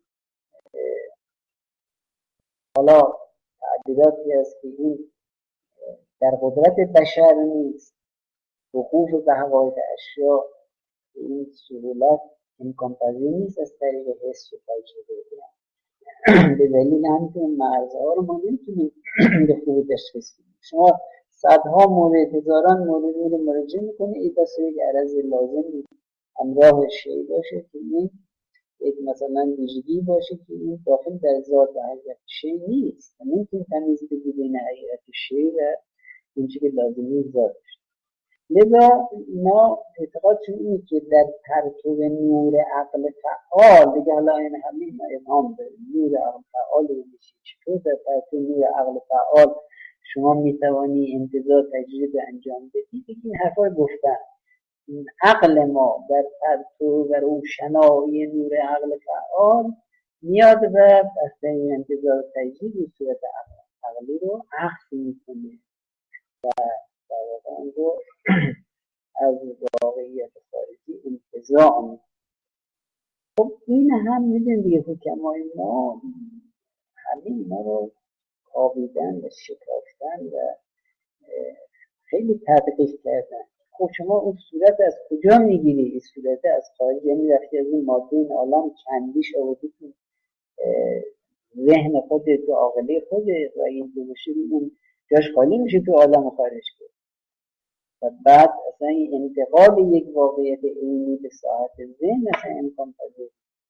حالا تعدیلاتی هست که این در قدرت بشر نیست، وقوف به حقایق اشیا این سهولت امکان پذیر نیست از طریق حس و تجربه. به دلیل همین مرزها رو ما نمیتونیم به خوبی تشخیص بدیم. شما صدها مورد، هزاران مورد رو مراجعه میکنه، این بس یک عرض لازم همراه شیء باشه که این یک مثلا ویژگی باشه که این داخل در ذات و حقیقت شیء نیست و نمیتونیم تمیز بگیم بین حقیقت شیء و اون چیزی که لازمی ذاتش. لذا اینا اعتقادشون اینه که در پرتو نور عقل فعال، دیگه حالا این همین ابهام داره، نور عقل فعال رو میشه چطور در پرتو نور عقل فعال شما میتوانی انتزاع تجربه انجام بدی. این حرفا گفتن عقل ما در پرتو و روشنایی نور عقل فعال میاد و از این انتزاع تجربه صورت عقلی رو عقل میکنه در واقع اون رو از واقعیت خارجی انتزاع می‌کنه. خب این هم میدونیم دیگه حکمای ما همه اینا رو کاویدن و شکافتن و خیلی تدقیق کردن. خب شما اون صورت از کجا میگیری؟ این صورت از خارج، یعنی وقتی از این ماده این عالم چندیش آوردی تو ذهن خودت و عاقله خودت و این دوشی اون جاش خالی میشه تو عالم خارج کرد و بعد اصلا این انتقال یک واقعیت عینی به ساعت ذهن اصلا امکان پذیر.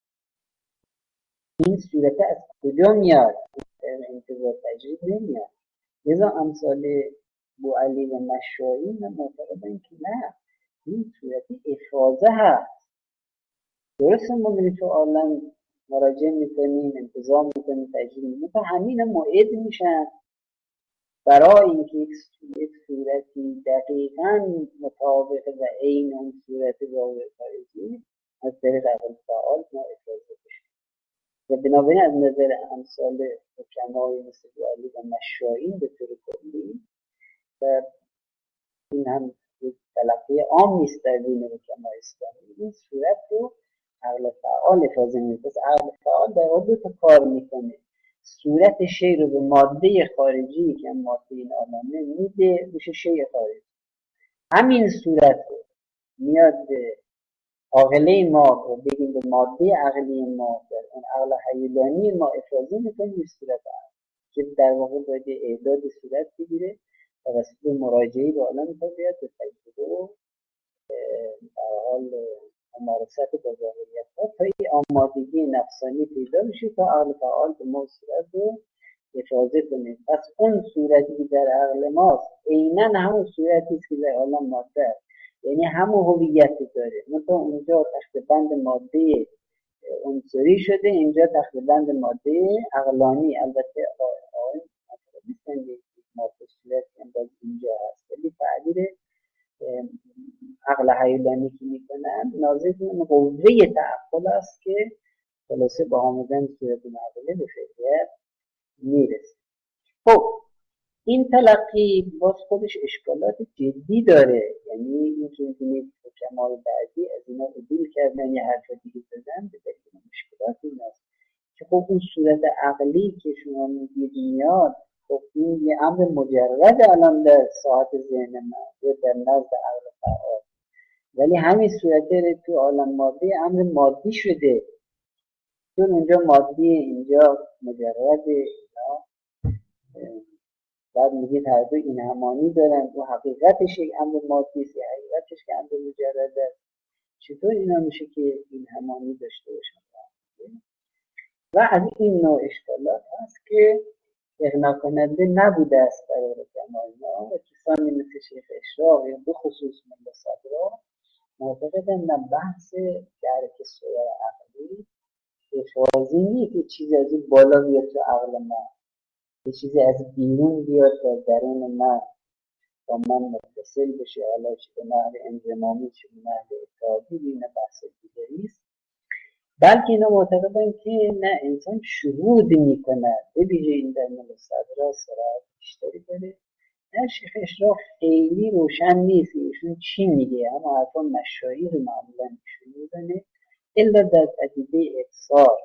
این صورت از کجا میاد؟ انتظار تجرید نمیاد. لذا امثال بوعلی و مشایی من معتقدم که نه، این صورت افاظه هست. درسته ما میریم تو عالم مراجعه میکنیم، انتظام میکنیم، تجرید میکنیم، همین معید میشن برای اینکه یک صورتی دقیقاً مطابق و عین اون صورت واقع خارجی از طریق عقل فعال ما افاظه بشه. و بنابراین از نظر امثال حکمای مثل بوعلی و مشایی به طور کلی و این هم یک تلقی عام نیست در دین حکمای اسلامی، این صورت رو عقل فعال افاظه میکنه. پس عقل فعال در واقع دو تا کار میکنه، صورت شی رو به ماده خارجی که ماده این عالمه میده میشه شی خارجی، همین صورت رو میاد به عاقله ما و بگیم به ماده عقلی ما در اون عقل حیولانی ما افاظه میکنه به صورت عقل که در واقع باید اعداد صورت بگیره توسط مراجعه به عالم طبیعت به تجربه و در حال ممارست با ظاهریت ها تا این آمادگی نفسانی پیدا بشه تا عقل فعال به ما صورت رو افاظه کنه. پس اون صورتی که در عقل ماست عیناً همون صورتی است که در عالم ماده است، یعنی همون هویت داره، مثلا اونجا تخت بند ماده عنصری شده، اینجا تخت بند ماده عقلانی. البته آقای نیستن یک ماده صورت انداز اینجا هست، ولی تعبیر عقل حیولانی که میکنن ناظر به قوه تعقل است که خلاصه با آمدن صورت معقوله به فعلیت میرسه. خب این تلقی باز خودش اشکالات جدی داره، یعنی این که میدونید حکمای بعدی از اینا عدول کردن یا حرف دیگه زدن به دلیل مشکلات این است که خب اون صورت عقلی که شما میگید میاد، خب این یه امر مجرد الان در ساعت ذهن من یا در نزد عقل فعال، ولی همین صورت تو عالم مادی امر مادی شده، چون اونجا مادی اینجا مجرد. بعد میگید هر دو این همانی دارن و حقیقتش یک امر مادی است یا حقیقتش که امر مجرد است. چطور اینا میشه که این همانی داشته باشن؟ و از این نوع اشکالات هست که اغنا کننده نبوده است برای حکمای ما و کسانی مثل شیخ اشراق یا به خصوص ملا صدرا معتقدن نه بحث درک صور عقلی افاظی نیست که چیزی از این بالا بیاد تو عقل من، یه چیزی از بیرون بیاد در درون من با من متصل بشه، حالا چه به نحو انضمامی چه به نحو اتحادی، این بحث دیگری است. بلکه اینا معتقدن که نه، انسان شهود میکنه، به ویژه این در ملا صدرا صراحت بیشتری داره. نه شیخ اشراق خیلی روشن نیست ایشون چی میگه، اما حرفا مشایی رو معمولا ایشون میزنه الا در پدیده افسار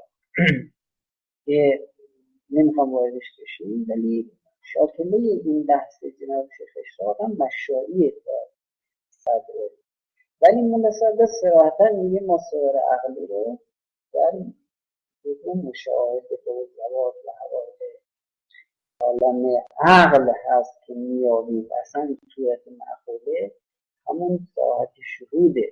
که نمیخوام واردش بشیم، ولی شاکله این بحث جناب شیخ اشراق هم مشاییه تا صدره. ولی ملا صدرا صراحتا میگه ما صور عقلی رو در بدون مشاهده و زوات و حواله عالم عقل هست که میابیم، اصلا صورت معقوله همون ساعت شهوده.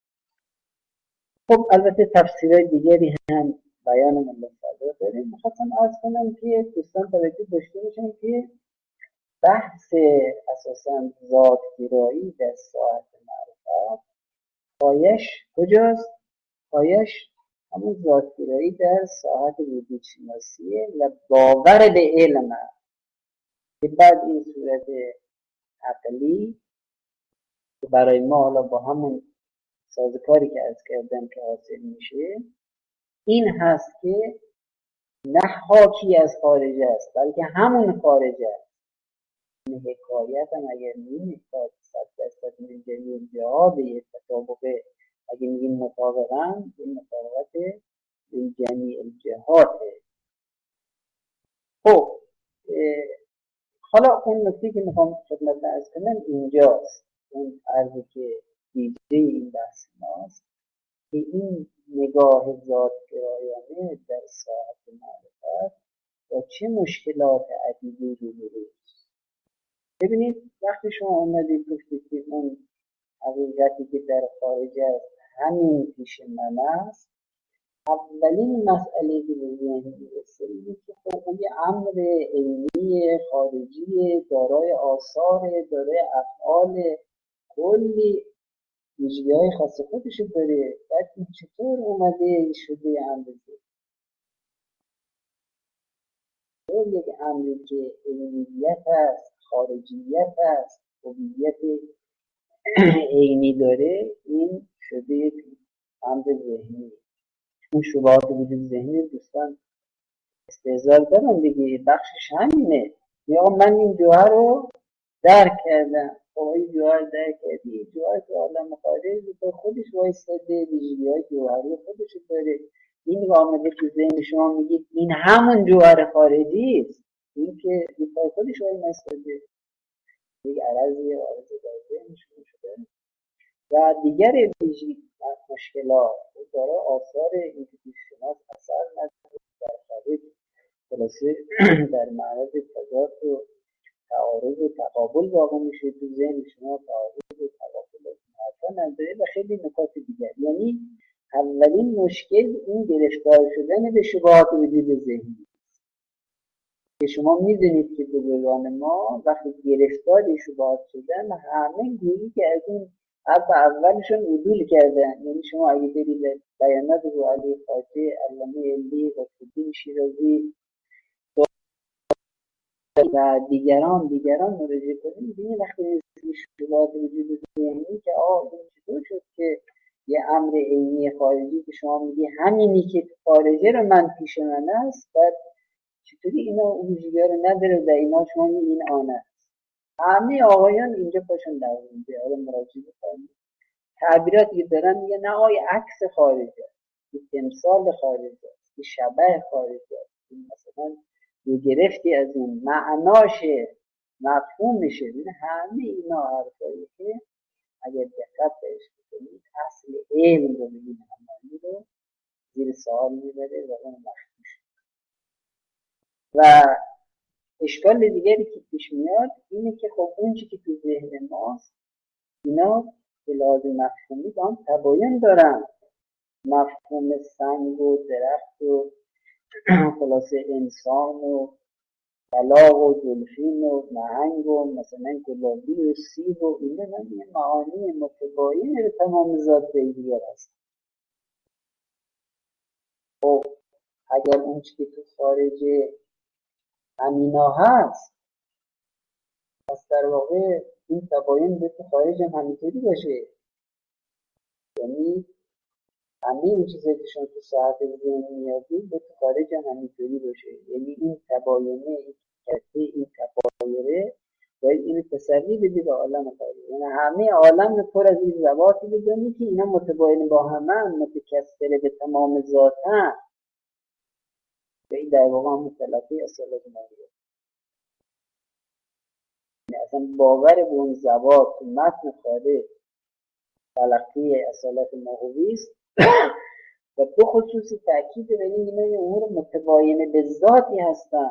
خب البته تفسیرهای دیگری هم بیان ملا صدرا داریم. میخواستم عرض کنم که دوستان توجه داشته باشن که بحث اساسا ذاتگرایی در ساعت معرفت پایش کجاست؟ پایش همون ذاتگرایی در ساعت وجود شناسیه و باور به علم هست که بعد این صورت عقلی که برای ما حالا با همون سازکاری که از کردم که حاصل میشه این هست که نه حاکی از خارج است بلکه همون خارج است. این حکایت هم اگر نمی‌خواد 100% من جمعی جهاد یه تطابقه اگه میگیم مطابقاً این مطابقت این جمعی الجهاده. خب حالا اون نکته که میخوام خدمت عرض کنم اینجاست، اون عرضی که دیده این بحث ماست که این نگاه ذات‌گرایانه در ساحت معرفت با چه مشکلات عدیدی روبروست. ببینید وقتی شما اومدید گفتید که اون حقیقتی که در خارج از همین پیش من است، اولین مسئله که به ذهن میرسه اینه که خب اون یه امر عینی خارجی دارای آثار، دارای افعال، کلی ویژگی‌های خاص خودشو داره. بعد این چطور اومده شده امر چطور یک امری که عینیت هست، خارجیت هست، هویت عینی داره، این شده یک امر ذهنی. اون شبهات وجود ذهنی دوستان استهزار دارن دیگه، بخشش همینه. یا من این جوهر رو درک کردم، خب این جوهر درک کردی، جوهر که عالم خارج به خودش وایستاده، ویژگی‌های جوهری خودش داره. این رو آمده تو ذهن شما میگید این همون جوهر خارجی است، این که به خودش وایستاده یک عرضی در ذهن شما شده. و دیگر مشکلات داره آثار اینکتیشنات اثر نداره در خارج، خلاصه در معرض تضاد و تعارض و تقابل واقع میشه تو ذهن شما، تعارض و تقابل حرفا نداره و خیلی نکات دیگر. یعنی اولین مشکل این گرفتار شدن به شبهات وجود ذهنی که شما میدونید که بزرگان ما وقتی گرفتار شبهات شدن همه گویی که از این حرف اولشون عدول کردن. یعنی شما اگه برید بیانات رو علی خواجه، علامه علی، قطب‌الدین شیرازی و دیگران مراجعه کنید، ببینید وقتی شبهات وجود ذهنی که این چطور شد که یه امر عینی خارجی که شما میگی همینی که خارجه رو من پیش من است، بعد چطوری اینا وجودی رو نداره و اینا شما میگی این آن است. همه آقایان اینجا پاشون در اونجا مراجعه کنید، تعبیراتی که دارن میگه نه آی عکس خارجه، این تمثال خارجه، این شبه خارجه، این مثلا یه گرفتی از اون معناشه، مفهومشه. این همه اینا حرفایی که اگر دقت بهش بکنید اصل علم رو بگید همانی رو زیر سوال میبره و اون مخدوش. و اشکال دیگری که پیش میاد اینه که خب اون چی که تو ذهن ماست اینا به لحاظ مفهومی با هم تباین دارن. مفهوم سنگ و درخت و خلاصه انسان و کلاغ و دلفین و نهنگ و مثلا گلابی و سیب و اینا یه معانی متباین به تمام ذات دیگر هست. خب اگر اون چی که تو خارج همینا هست، پس در واقع این تباین به تو خارج هم همینطوری باشه. یعنی همه این چیزایی که شما تو ساعت ذهن میادید به تو خارج هم همینطوری باشه. یعنی این تباینه، این کسی، این تبایره باید اینو تسلی بدی به عالم خارج. یعنی همه عالم پر از این ذواتی بدونی که اینا متباین با همه، متکثر به تمام ذاتن. و این در واقع هم متلقی اصالت ماهیه. یعنی اصلا باور به اون ذوات تو متن خارج تلقی اصالت ماهویست و به خصوص تأکید بر این اینا امور متباین به ذاتی هستن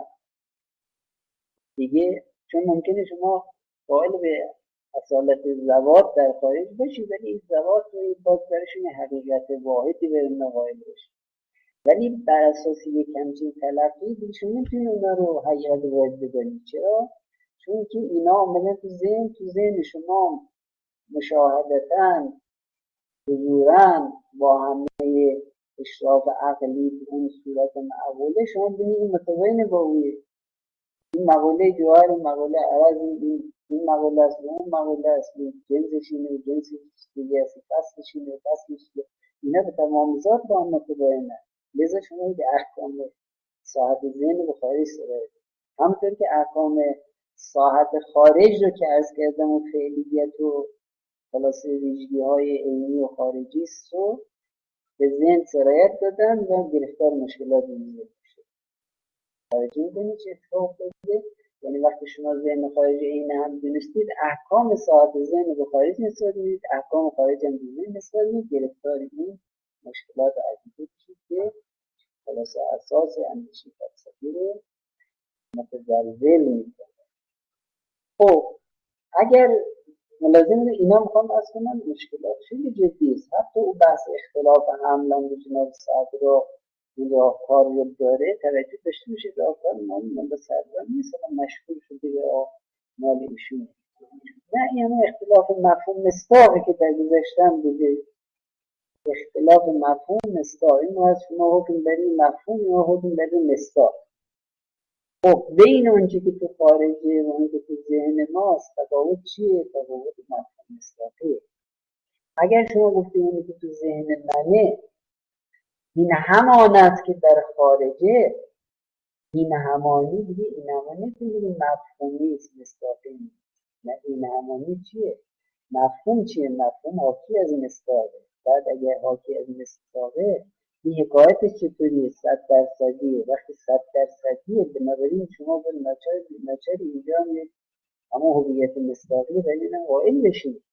دیگه. چون ممکنه شما قائل به اصالت ذوات در خارج باشی ولی این ذوات رو باز برشون حقیقت واحدی برن قائل باشی، ولی بر اساس یک همچین تلقی دیگه نمیتونی اونا رو حقیقت واحد بدانی. چرا؟ چون که اینا آمدن تو ذهن شما مشاهدتاً حضوراً با همه اشراف عقلی به اون صورت معقوله شما بینید این متباین با اویه. این مقوله جوهر، این مقوله عرض، این مقوله است، اون مقوله است، جنسش اینه، جنسش دیگه است، فصلش اینه، فصلش دیگه. اینا به تمام ذات با هم متباین هست. لذا شما به احکام صاحب ذهن بخاری سرایت، همونطور که احکام ساحت خارج رو که عرض کردم و فعلیت و خلاصه ویژگی های عینی و خارجی رو به ذهن سرایت دادن و گرفتار مشکلات میشه. خارجی میدونی چه اتفاق افتاده؟ یعنی وقتی شما ذهن خارجی عین هم دونستید، احکام ساعت ذهن به خارج نسبت میدید، احکام خارج هم به ذهن نسبت میدید، گرفتار این مشکلات عدیده میشید که خلاصه اساس اندیشه فلسفی رو متزلزل میکنه. خب اگر ملازم اینا میخوام از کنم مشکلات خیلی جدی است. حتی او بحث اختلاف حملان به جناب صدرا این راهکار رو داره، توجه داشته میشه راهکار مالی من صدرا نیست، مشغول شده به مال ایشون. نه این همه اختلاف مفهوم مصداقی که در گذشتن بوده، اختلاف مفهوم مصداق. این ما از شما حکم بریم مفهوم یا حکم بریم مصداق. خب بین اونچه که تو خارجه و اونچه که تو ذهن ماست تفاوت چیه؟ تفاوت مفهوم مصداقیه. اگر شما گفتید اونی که تو ذهن منه این همان است که در خارجه، این همانی دیگه این همانی که دیگه مفهومی است، مصداقی نیست. نه این همانی چیه؟ مفهوم چیه؟ مفهوم حاکی از مصداقه. بعد اگر حاکی از مصداقه این حکایتش چطوریه؟ 100%. وقتی 100%، بنابراین شما به ناچار اینجا هم اما هویت مصداقی ببینم قائل بشید.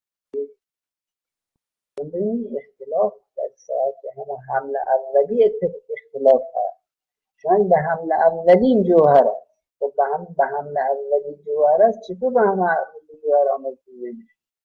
بنابراین اختلاف در ساعت همون حمل اولی اختلاف هست. چون به حمل اولی این جوهر هست. خب به حمل اولی جوهر هست، چطور به حمل اولی جوهر آمد بزنید؟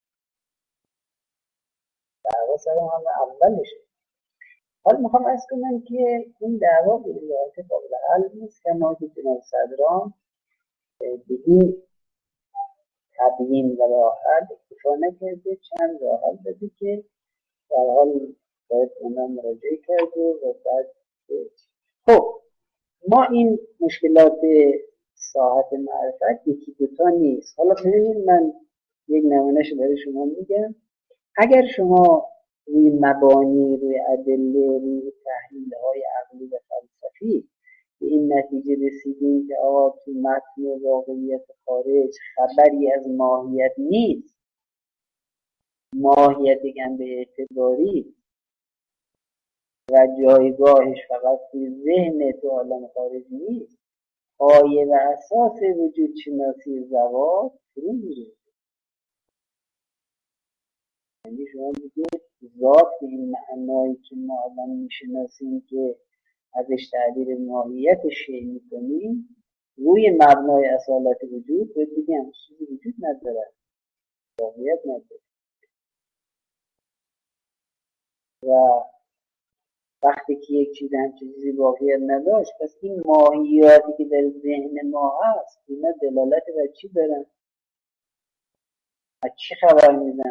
دعوا سر حمل اولشه. حالا میخوام از کنم که این دعوا به روایت قابل حل نیست که ما که جناب صدران به این تبیین و راه حل اکتفا نکرده، چند راه حل داده که در حال باید اونا مراجعه کرده و بعد خب ما این مشکلات ساحت معرفت یکی دوتا نیست. حالا ببینید من یک نمونهش برای شما میگم. اگر شما روی مبانی، روی ادله، روی تحلیل های عقلی و فلسفی به این نتیجه رسیدیم که آقا تو متن واقعیت خارج خبری از ماهیت نیست، ماهیت گنده اعتباری و جایگاهش فقط توی ذهن تو عالم خارج نیست، پایه و اساس وجود شناسی زوات فرو میره. یعنی شما دیگه ذات به این معنایی که ما الان میشناسیم که ازش تعبیر ماهیت شیء میکنیم روی مبنای اصالت وجود باید بگیم چیزی وجود نداره، واقعیت نداره. و وقتی که یک چیز همچین چیزی واقعیت نداشت، پس این ماهیاتی که در ذهن ما هست اینا دلالت بر چی دارن؟ از چی خبر میدن؟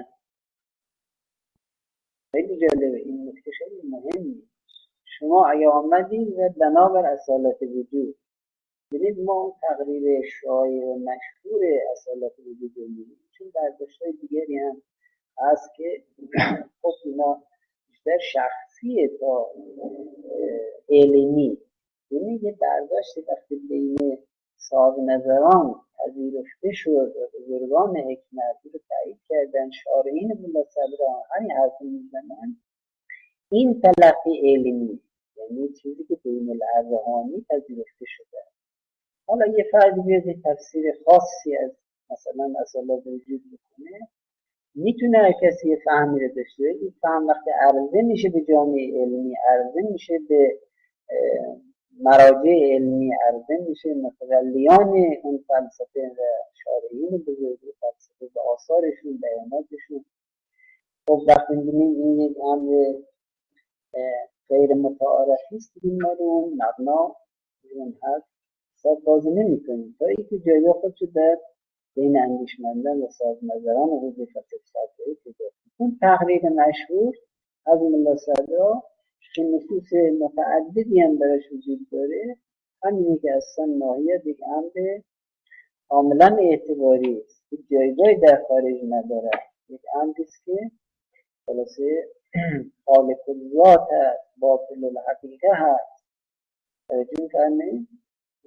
خیلی جالبه، این نکته خیلی مهمه. شما اگه آمدید و بنابر اصالت وجود ببینید، ما تقریر شایع و مشهور اصالت وجود رو می‌بینیم، چون برداشت‌های دیگری هم هست که خب اینا بیشتر شخصیه تا علمی. یعنی یه برداشتی وقتی بین صاحب نظران پذیرفته شد و بزرگان حکمت رو تایید کردن، شارعین ملا صدران همین حرف میزنن، این تلقی علمی، یعنی چیزی که بین الاذهانی پذیرفته شده. حالا یه فردی بیاد تفسیر خاصی از مثلا اصالت وجود بکنه، میتونه هر کسی یه فهمی رو داشته. این فهم وقتی عرضه میشه به جامعه علمی، عرضه میشه به مراجع علمی، عرضه میشه متولیان اون فلسفه و شارعین بزرگ فلسفه به آثارشون، بیاناتشون. خب وقتی میبینیم این یک امر غیر متعارفی است، این ما رو اون مبنا اون حد حساب بازی نمی کنیم تا اینکه جایگاه خودشو در بین اندیشمندان و صاحب نظران و حوزه فلسفه‌ای پیدا کنه. اون تقریر مشهور از ملا صدرا که نصوص متعددی هم درش وجود داره، همینه که اصلا ماهیت یک امر کاملا اعتباری است، یک جایگاهی در خارج نداره، یک امری است که خلاصه خالق الذات هست، باطل الحقیقه هست. توجه می‌فرمایید؟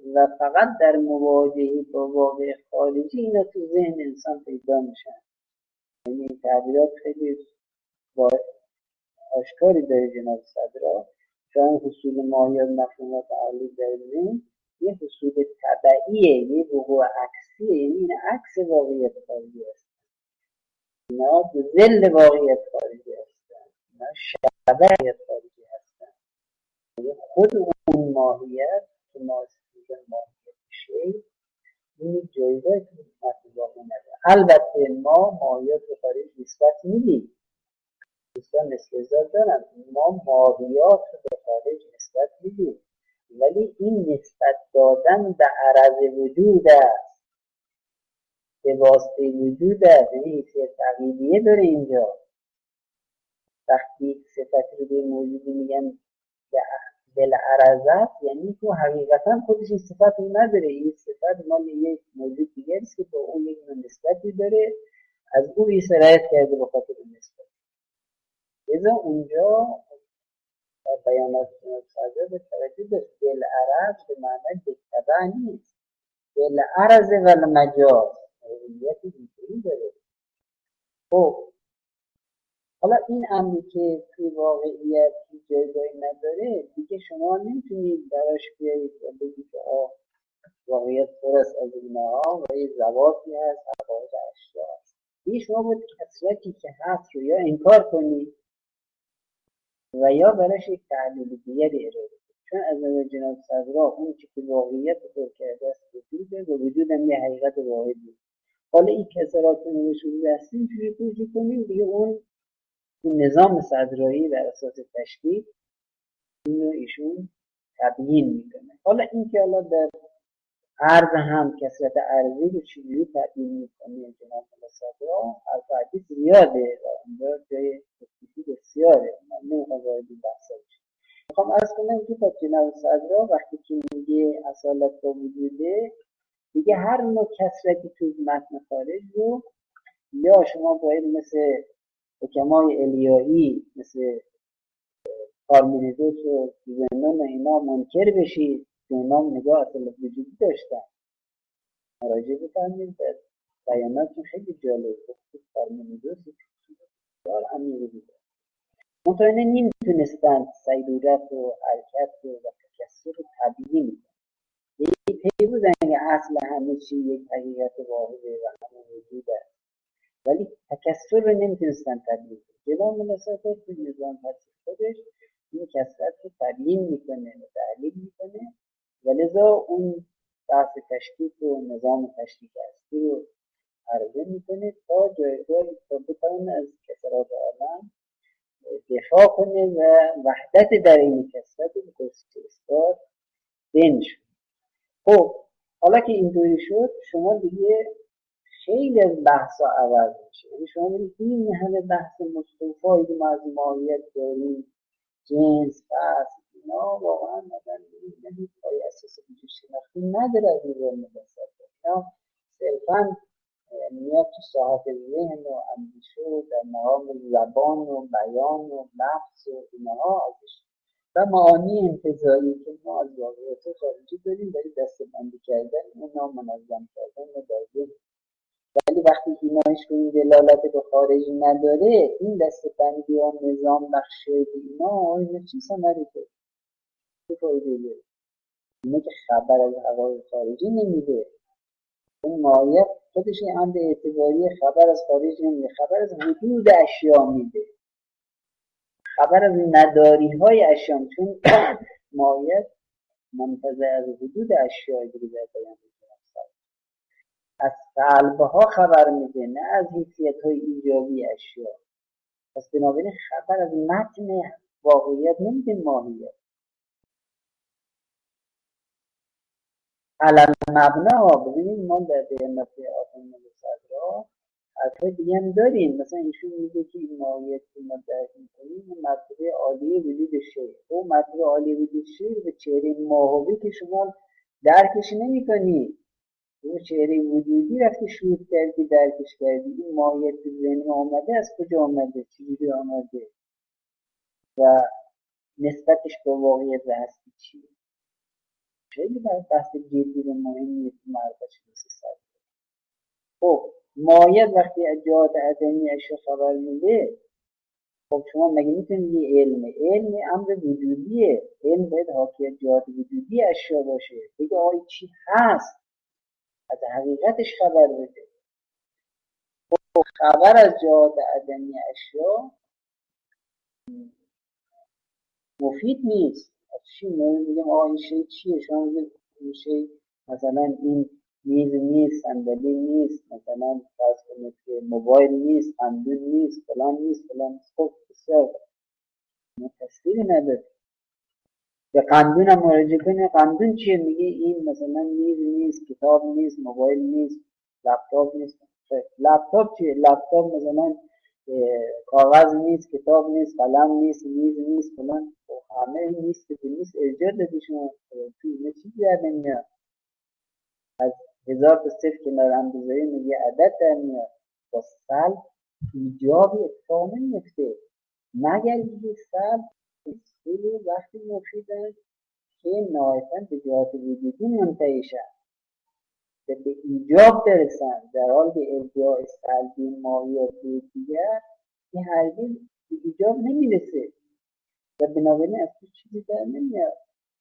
و فقط در مواجهه با واقع خارجی اینا تو ذهن انسان پیدا میشن. یعنی این تعبیرات خیلی با آشکاری داره جناب صدرا. چون حصول ماهیات مفهومات عقلی در ذهن یه حصول تبعیه، یه وقوع عکسیه، یعنی این عکس واقعیت خارجی است. اینا ظل واقعیت خارجی هستن، اینا شبه واقعیت خارجی هستن. خود اون ماهیت که ما اسمش ماهیت شی این جایگاه که مطلب واقعی نداره. البته ما ماهیت رو خارج نسبت میدیم، دوستان استعداد دارن، ما ماهیات رو به خارج نسبت میدیم، ولی این نسبت دادن به عرض وجود است، به واسطه وجود است. یعنی حیثیت تقییدیه داره اینجا. وقتی صفتی رو به موجودی میگن بالعرضت، یعنی تو حقیقتا خودش این صفت رو نداره، این صفت مال یک موجود دیگه است که با اون یک نسبتی داره، از او سرایت کرده به خاطر نسبت. لذا اونجا بیانات سازه به توجه به بالعرض به معنی بالتبع نیست، بالعرض و المجاز هویت دیگری داره. خب حالا این امری که توی واقعیت جایگاهی نداره دیگه، شما نمیتونید براش بیایید و بگید که واقعیت پر است از اینها و یه ضواتی هست، حقایق اشیا هست. دیگه شما باید کثرتی که هست رو یا انکار کنید و یا براش یک تحلیل دیگری ارائه بدید. چون از نظر جناب صدرا اون که واقعیت پر کرده است وجوده و وجود هم یه حقیقت واحدی. حالا این کسرات رو نشون هستیم چجوری توجیه کنیم؟ دیگه اون نظام صدرایی بر اساس تشکیل اینو ایشون تبیین میکنه. حالا این که حالا در عرض هم کثرت عرضی رو چجوری تبیین میکنه جناب صدرا، البته زیاده و اونجا جای تفصیلی بسیاره، من نمیخوام وارد این بحثا بشم. میخوام عرض کنم که تا جناب صدرا وقتی که میگه اصالت با وجوده، دیگه هر نوع کثرتی توی متن خارج رو یا شما باید مثل حکمای الیایی مثل پارمنیدس و زنون و اینا منکر بشید که اونا نگاه اصلا وجودی داشتن. مراجعه بفرمایید در بیاناتشون خیلی جالب بود. پارمنیدس بسیار عمیقی بود. منتها نمیتونستند سیرورت و حرکت و تکثر رو تبیین کنند. یه پی بودن که اصل همه چی یک حقیقت واحده و همه وجود است، ولی تکثر رو نمیتونستن تبیین کنند. جناب ملاسفت توی نظام فلسفی خودش این کثرت رو تبیین میکنه و تحلیل میکنه و لذا اون بحث تشکیک و نظام تشکیک هستی رو عرضه میکنه تا جایگاهی تا بتونه از کثرات عالم دفاع کنه و وحدت در این کثرت رو به کرسی اثبات بنشون. خب حالا که اینطوری شد، شما دیگه خیلی از بحثا عوض میشه. یعنی شما برید این همه بحث مستوفایی که ما از ماهیت داریم، جنس، فصل، اینا واقعا آدم نمید پای اساس وجود شناختی نداره از نظر مدرسات. اینا صرفا میاد تو ساحت ذهن و اندیشه و در مقام زبان و بیان و لفظ و اینها ازش و معانی انتزاعی که ما از واقعیت خارجی داریم برای دستبندی کردن اونا، منظم کردن و در ذهن. ولی وقتی اینا هیچ دلالت به خارجی نداره، این دستبندی و نظام بخشی اینا چی ثمری داره؟ چه فایده داره؟ اینه که خبر از حقایق خارجی نمیده. اون ماهیت خودش امر اعتباری خبر از خارج نمیده، خبر از وجود اشیا میده، خبر از نداری های اشیا، چون ماهیت منتظر از وجود اشیا دیگه در بیان از قلبها خبر میده، نه از حیثیت های ایجابی اشیا. پس بنابراین خبر از متن واقعیت نمیده ماهیت. علم مبنا ببینید ما در بیانات آقای صدرا حرفای دیگه هم داریم. مثلا ایشون میگه که این ماهیت که ما درک میکنیم مرتبه عالی وجود شیء، او مرتبه عالی وجود شیء به چهره ماهوی که شما درکش نمیکنید، اون چهره وجودی رفتی شروع کردی درکش کردی. این ماهیت که ذهن آمده از کجا آمده، چجوری آمده و نسبتش با واقعیت هستی چیه؟ خیلی بحث جدی و مهمی تو معرفت شناسی سر. خب ماهیت وقتی از جهات عدمی اشیا خبر میده، خب شما مگه میتونید یه علم امر وجودیه، علم باید حاکی از جهات وجودی اشیا باشه، بگه آقا چی هست، از حقیقتش خبر بده. خب خبر از جهات عدمی اشیا مفید نیست. از چی میگم آقا این شی چیه، شما میگید این شی مثلا این میز نیست، صندلی نیست، مثلا فرض کنید که موبایل نیست، قندون نیست، فلان نیست، فلان نیست. خب بسیار تصویری نداره. به قندون هم مراجعه کنه، قندون چیه، میگه این مثلا میز نیست، کتاب نیست، موبایل نیست، لپتاپ نیست. لپتاپ چیه؟ لپتاپ مثلا کاغذ نیست، کتاب نیست، قلم نیست، میز نیست، فلان. همه این نیست که نیست ارجاع دادی شما توی اینه چیزی در نمیاد. از 1000 تا صفر کنار هم بذاری میگه عدد در میاد. با سلب ایجابی اتفاق نمیفته مگر اینکه سلب خیلی وقتی مفیدن که نهایتاً به جهات وجودی منتهی شن که به ایجاب برسن، در حال که ارجاع سلبی ماهیت دیگر این هرگز به ایجاب نمیرسه و بنابراین از تو چیزی در نمیاد.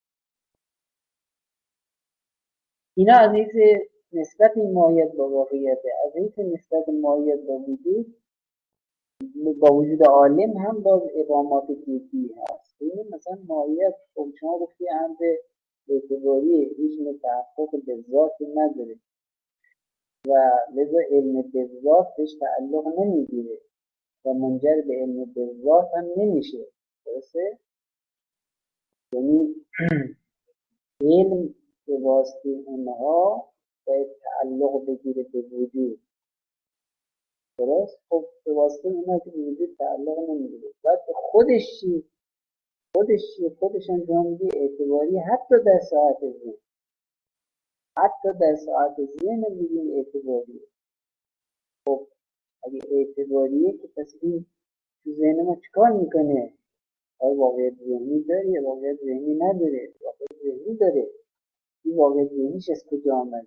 اینا از حیث نسبت این ماهیت با واقعیته، از حیث نسبت ماهیت با وجود، با وجود عالم هم باز اقامات جدی هست. این مثلا ماهیت خب شما گفتی امر اعتباری هیچ تحقق به ذات نداره و لذا علم به ذات بهش تعلق نمیگیره و منجر به علم به ذات هم نمیشه. درسته؟ یعنی علم به واسطه اونها باید تعلق بگیره به وجود. درست؟ خب به واسطه اونها که به وجود تعلق نمیگیره. بعد خودش چی؟ خودش هم جا میگه اعتباری حتی در ساعت ذهن. حتی در ساعت ذهن میگیم اعتباریه. خب اگه اعتباریه که پس این تو ذهن ما چیکار میکنه؟ آیا واقعیت ذهنی داره یا واقعیت ذهنی نداره؟ واقعیت ذهنی داره. این واقعیت ذهنیش از کجا آمد؟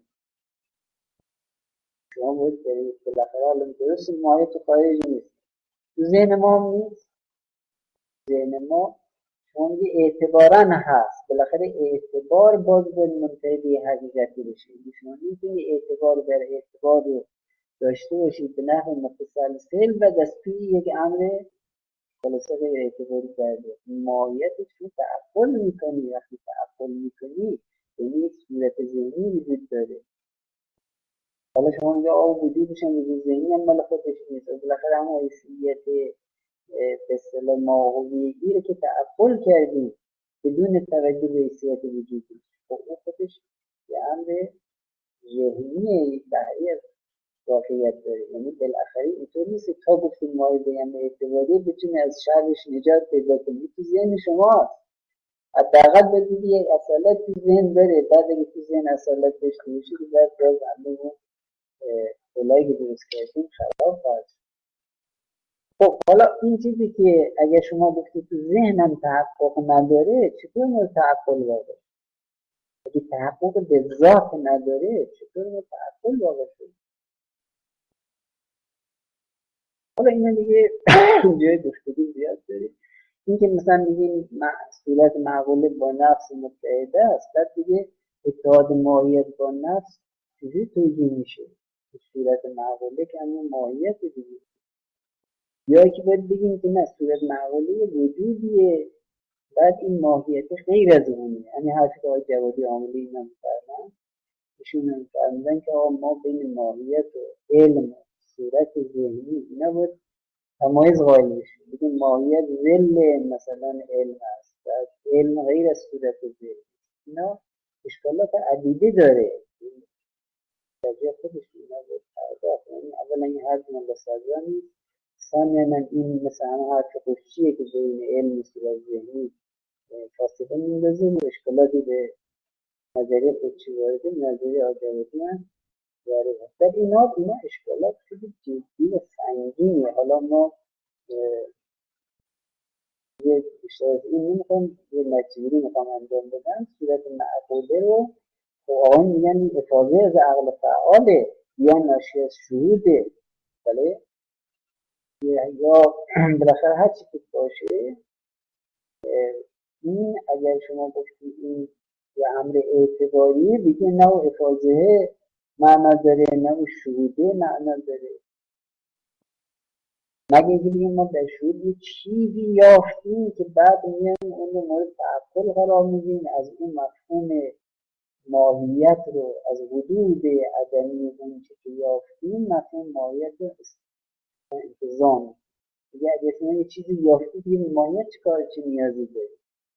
شما باید برید بالاخره حالا درست ماهیت تو خارج نیست، تو ذهن ما هم نیست. ذهن ما شما میگه اعتبارا هست، بالاخره اعتبار باز باید منتهی به حقیقتی بشه. شما میتونی اعتبار بر اعتبار رو داشته باشید به نحو متسلسل و دستوی یک امر خلاصه غیر اعتباری کرده. ماهیتش رو تعقل میکنی. وقتی تعقل میکنی یعنی یک صورت ذهنی وجود داره. حالا شما میگه آه وجودش هم وجود ذهنی هم مال خودش نیست، بالاخره هم حیثیت به اصطلاح ماهویگی رو که تعقل کردیم بدون توجه به حیثیت وجودی، خب اون خودش یه امر ذهنیه، تحقیق واقعیت داره. یعنی بالاخره اینطور نیست تا گفتیم ماهی بیان اعتباری بتونی از شرش نجات پیدا کنی، تو ذهن شماست. حداقل بدید یک اصالت تو ذهن داره، بعد اگه تو ذهن اصالت داشته باشید باید باز همه اولایی که درست کردیم خراب خواهد. خب حالا این چیزی که اگه شما گفتید تو ذهنم تحقق نداره، چطور ما تعقل واقع؟ اگه تحقق به ذات نداره چطور ما تعقل واقع شد؟ حالا اینا دیگه جای گفتگو زیاد داره. این که مثلا میگیم صورت معقوله با نفس متحده است، بعد دیگه اتحاد ماهیت با نفس چیزی توجیه میشه؟ صورت معقوله که همون ماهیت دیگه. یا که باید بگیم که نه، صورت معقوله وجودیه، بعد این ماهیت غیر از اونه. یعنی حرفی که آقای جوادی عاملی اینا میفرمن، ایشون میفرمودن که آقا ما بین ماهیت و علم صورت ذهنی اینا باید تمایز قائل بشیم. بگیم ماهیت ذل مثلا علم هست، بعد علم غیر از صورت ذهنی. اینا اشکالات عدیده داره. در جای خودش اینا باید پرداخت. اولا این حرف ملسزا نیست، ثانیاً این مثل همه حرف خوشیه که بین علم و صورت ذهنی فاصله میندازه و اشکالاتی به نظریه خودشی وارده، نظریه آجابتی هم وارد هست. در اینا اشکالات خیلی جدی و سنگینه. حالا ما یه بیشتر از این نمیخوام، یه نتیجه میخوام انجام بدم. صورت معقوله رو خب آقایون میگن این افاضه از عقل فعاله یا ناشی از شهوده، بله، یا بالاخره هر چی که باشه. این اگر شما گفتید این یه امر اعتباریه، دیگه نه افاضه معنا داره نه شهوده معنا داره. مگه اینکه بگیم ما در شهود یه چیزی یافتیم که بعد میایم اون رو مورد تعقل قرار میدیم، از اون مفهوم ماهیت رو از وجود عدمی اون که یافتیم مفهوم ماهیت رو انتظام. دیگه اگه شما یه چیزی یافتید دیگه ماهیت چه نیازی داره؟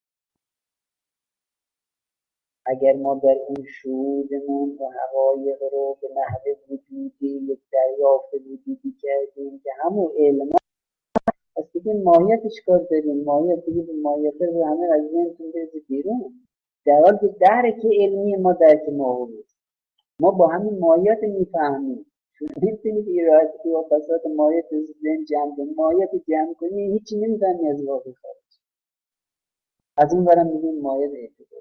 اگر ما در اون شهودمون و حقایق رو به نحو وجودی یک دریافت وجودی کردیم که همون علم، پس دیگه ماهیت چیکار داریم؟ ماهیت دیگه ماهیت رو همه از ذهنتون بریزید بیرون. در حالی که درک علمی ما درک موهومی، ما با همین ماهیت میفهمیم. چون نمیتونید ایرادی که با بساط ماهیت ذهن جمع کنید، ماهیت جمع کنید هیچی نمیفهمی از واقع خارج. از اون برم میگیم ماهیت اعتبار.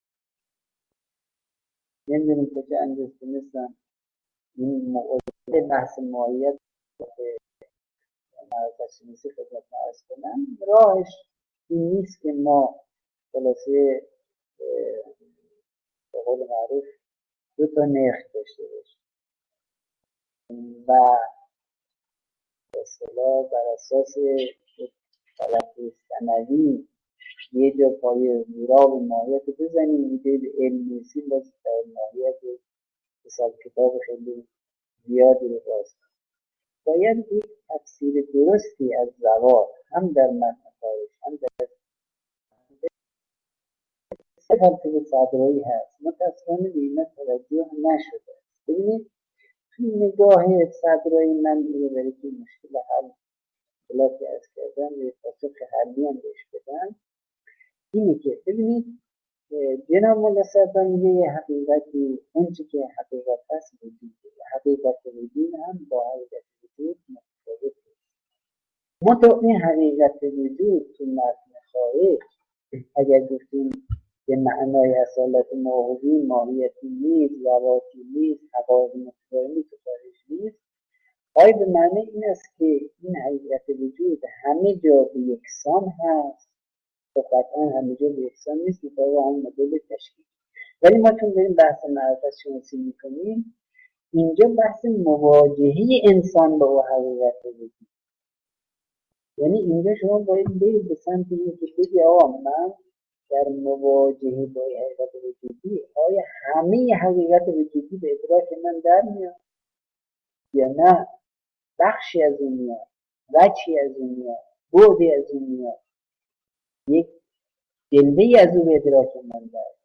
نمیدونیم کجا اندازه تونستم این موضوع بحث ماهیت معرفت شناسی خدمت عرض کنم. راهش این نیست که ما خلاصه به قول معروف دو تا نرخ داشته باشیم و به اصطلاح بر اساس تلقی سندی یه جا پای میراب ماهیت بزنیم، یه جا علم نیستیم باز در ماهیت حساب کتاب خیلی زیادی رو باز کنیم. باید یک تفسیر درستی از زوال هم در متن خارج هم در سه مرتبه صدرایی هست، متاسفانه به اینا توجه نشده. ببینید توی نگاه صدرایی من رو برای که مشکل حل بلاکی از کردن و پاسخ حلی هم بهش بدن اینه که ببینید جناب مولا صدرایی یه حقیقتی اون چی که حقیقت هست وجود حقیقت وجود هم با حقیقت وجود متفاوت است. منتها این حقیقت وجود تو متن خارج اگر گفتیم به معنای اصالت موهومی ماهیتی نیست، ذواتی نیست، حقایق متفاوتی تو خارج نیست، آیا به معنی این است که این حقیقت وجود همه جا به یکسان هست؟ و قطعا همه جا به یکسان نیست، مطابق هم مدل تشکیل. ولی ما چون داریم بحث معرفت شناسی میکنیم، اینجا بحث مواجهه انسان با حقیقت وجود، یعنی اینجا شما باید برید به سمت این که بگی آقا من در مواجهه با حقیقت وجودی آیا همه حقیقت وجودی به ادراک من در میاد یا نه بخشی از اون میاد، وجهی از اون میاد، بعدی از اون میاد، یک جلوه‌ای از اون به ادراک من در میاد.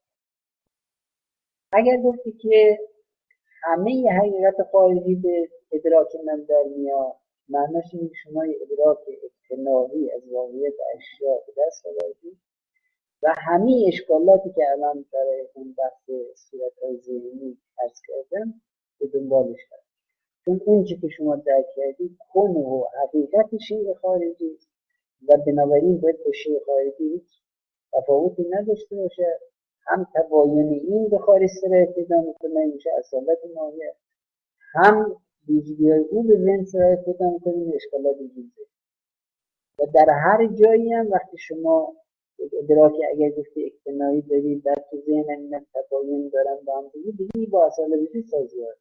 اگر گفتی که همه حقیقت خارجی به ادراک من در میاد، معناش اینه که شما ادراک اجتماعی از واقعیت اشیا به دست آوردید و همه اشکالاتی که الان برای اون بحث صورت‌های ذهنی عرض کردم به دنبالش هست. چون اون چی که شما درک کردید کن و حقیقت شیء خارجی است و بنابراین باید با شیء خارجی هیچ تفاوتی نداشته باشه. هم تباین این به خارج سرایت پیدا میکنه میشه اصالت ماهیت، هم ویژگی‌های او به ذهن سرایت پیدا میکنه اشکالات وجود. و در هر جایی هم وقتی شما ادراکی اگر گفتی اجتماعی دارید در تو ذهن این تباین دارن با هم دیگه با اصال وجود سازگار.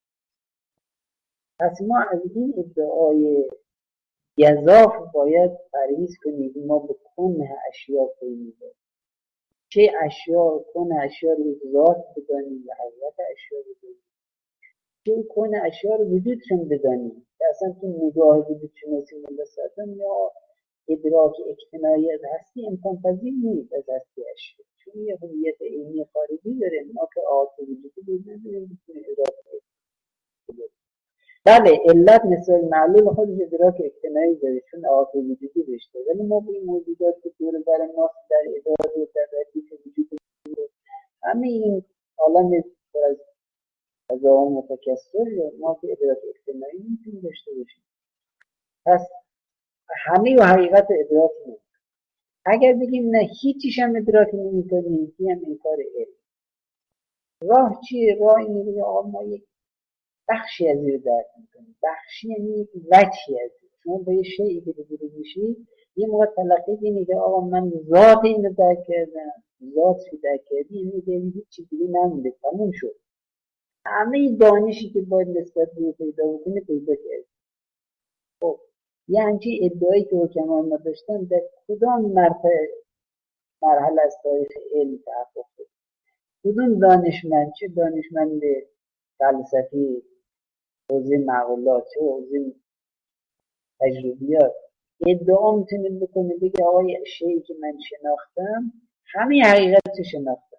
پس ما از این ادعای گزاف باید پرهیز کنید. ما به کنه اشیا پی می‌بریم، چه اشیا کنه اشیا رو ذات بدانیم و حقیقت اشیا بدانیم، چه کنه اشیا رو وجودشون بدانیم که اصلا تو نگاه وجود شناسی ملسطن یا ادراک اجتماعی از هستی امکان پذیر نیست از هستی اشیا، چون یه هویت علمی خارجی داره. ما که آت وجودی بود نداریم بتونیم ادراک کنیم. بله علت مثل معلول خودش ادراک اجتماعی داره چون آت وجودی داشته، ولی ما به این موجودات که دور بر ما در ادراک و در ردیف وجود همه این عالم پر از فضاها متکثر ما که ادراک اجتماعی میتونیم داشته باشیم. پس همه و حقیقت ادراک نیست. اگر بگیم نه هیچیش هم ادراک نمی‌کنیم، این هم انکار علم. راه چیه؟ راه اینه که آقا ما یک بخشی از این رو درک می‌کنیم. بخشی یعنی یک وجهی از این. شما به یه شیئی که روبرو میشید یه موقع تلقی اینه که آقا من ذات این رو درک کردم، ذات رو درک کردی، یعنی که هیچ چیزی نمونده، تموم شد. همه دانشی که باید نسبت به پیدا بکنه پیدا کرد. خب یه همچین ادعایی که حکما ما داشتن در کدام مرحله از تاریخ علم تحقق شد؟ کدوم دانشمند، چه دانشمند فلسفی، حوزه مقولات، چه حوزه تجربیات، ادعا میتونه بکنه بگه آقای شیعی که من شناختم همه حقیقت رو شناختم؟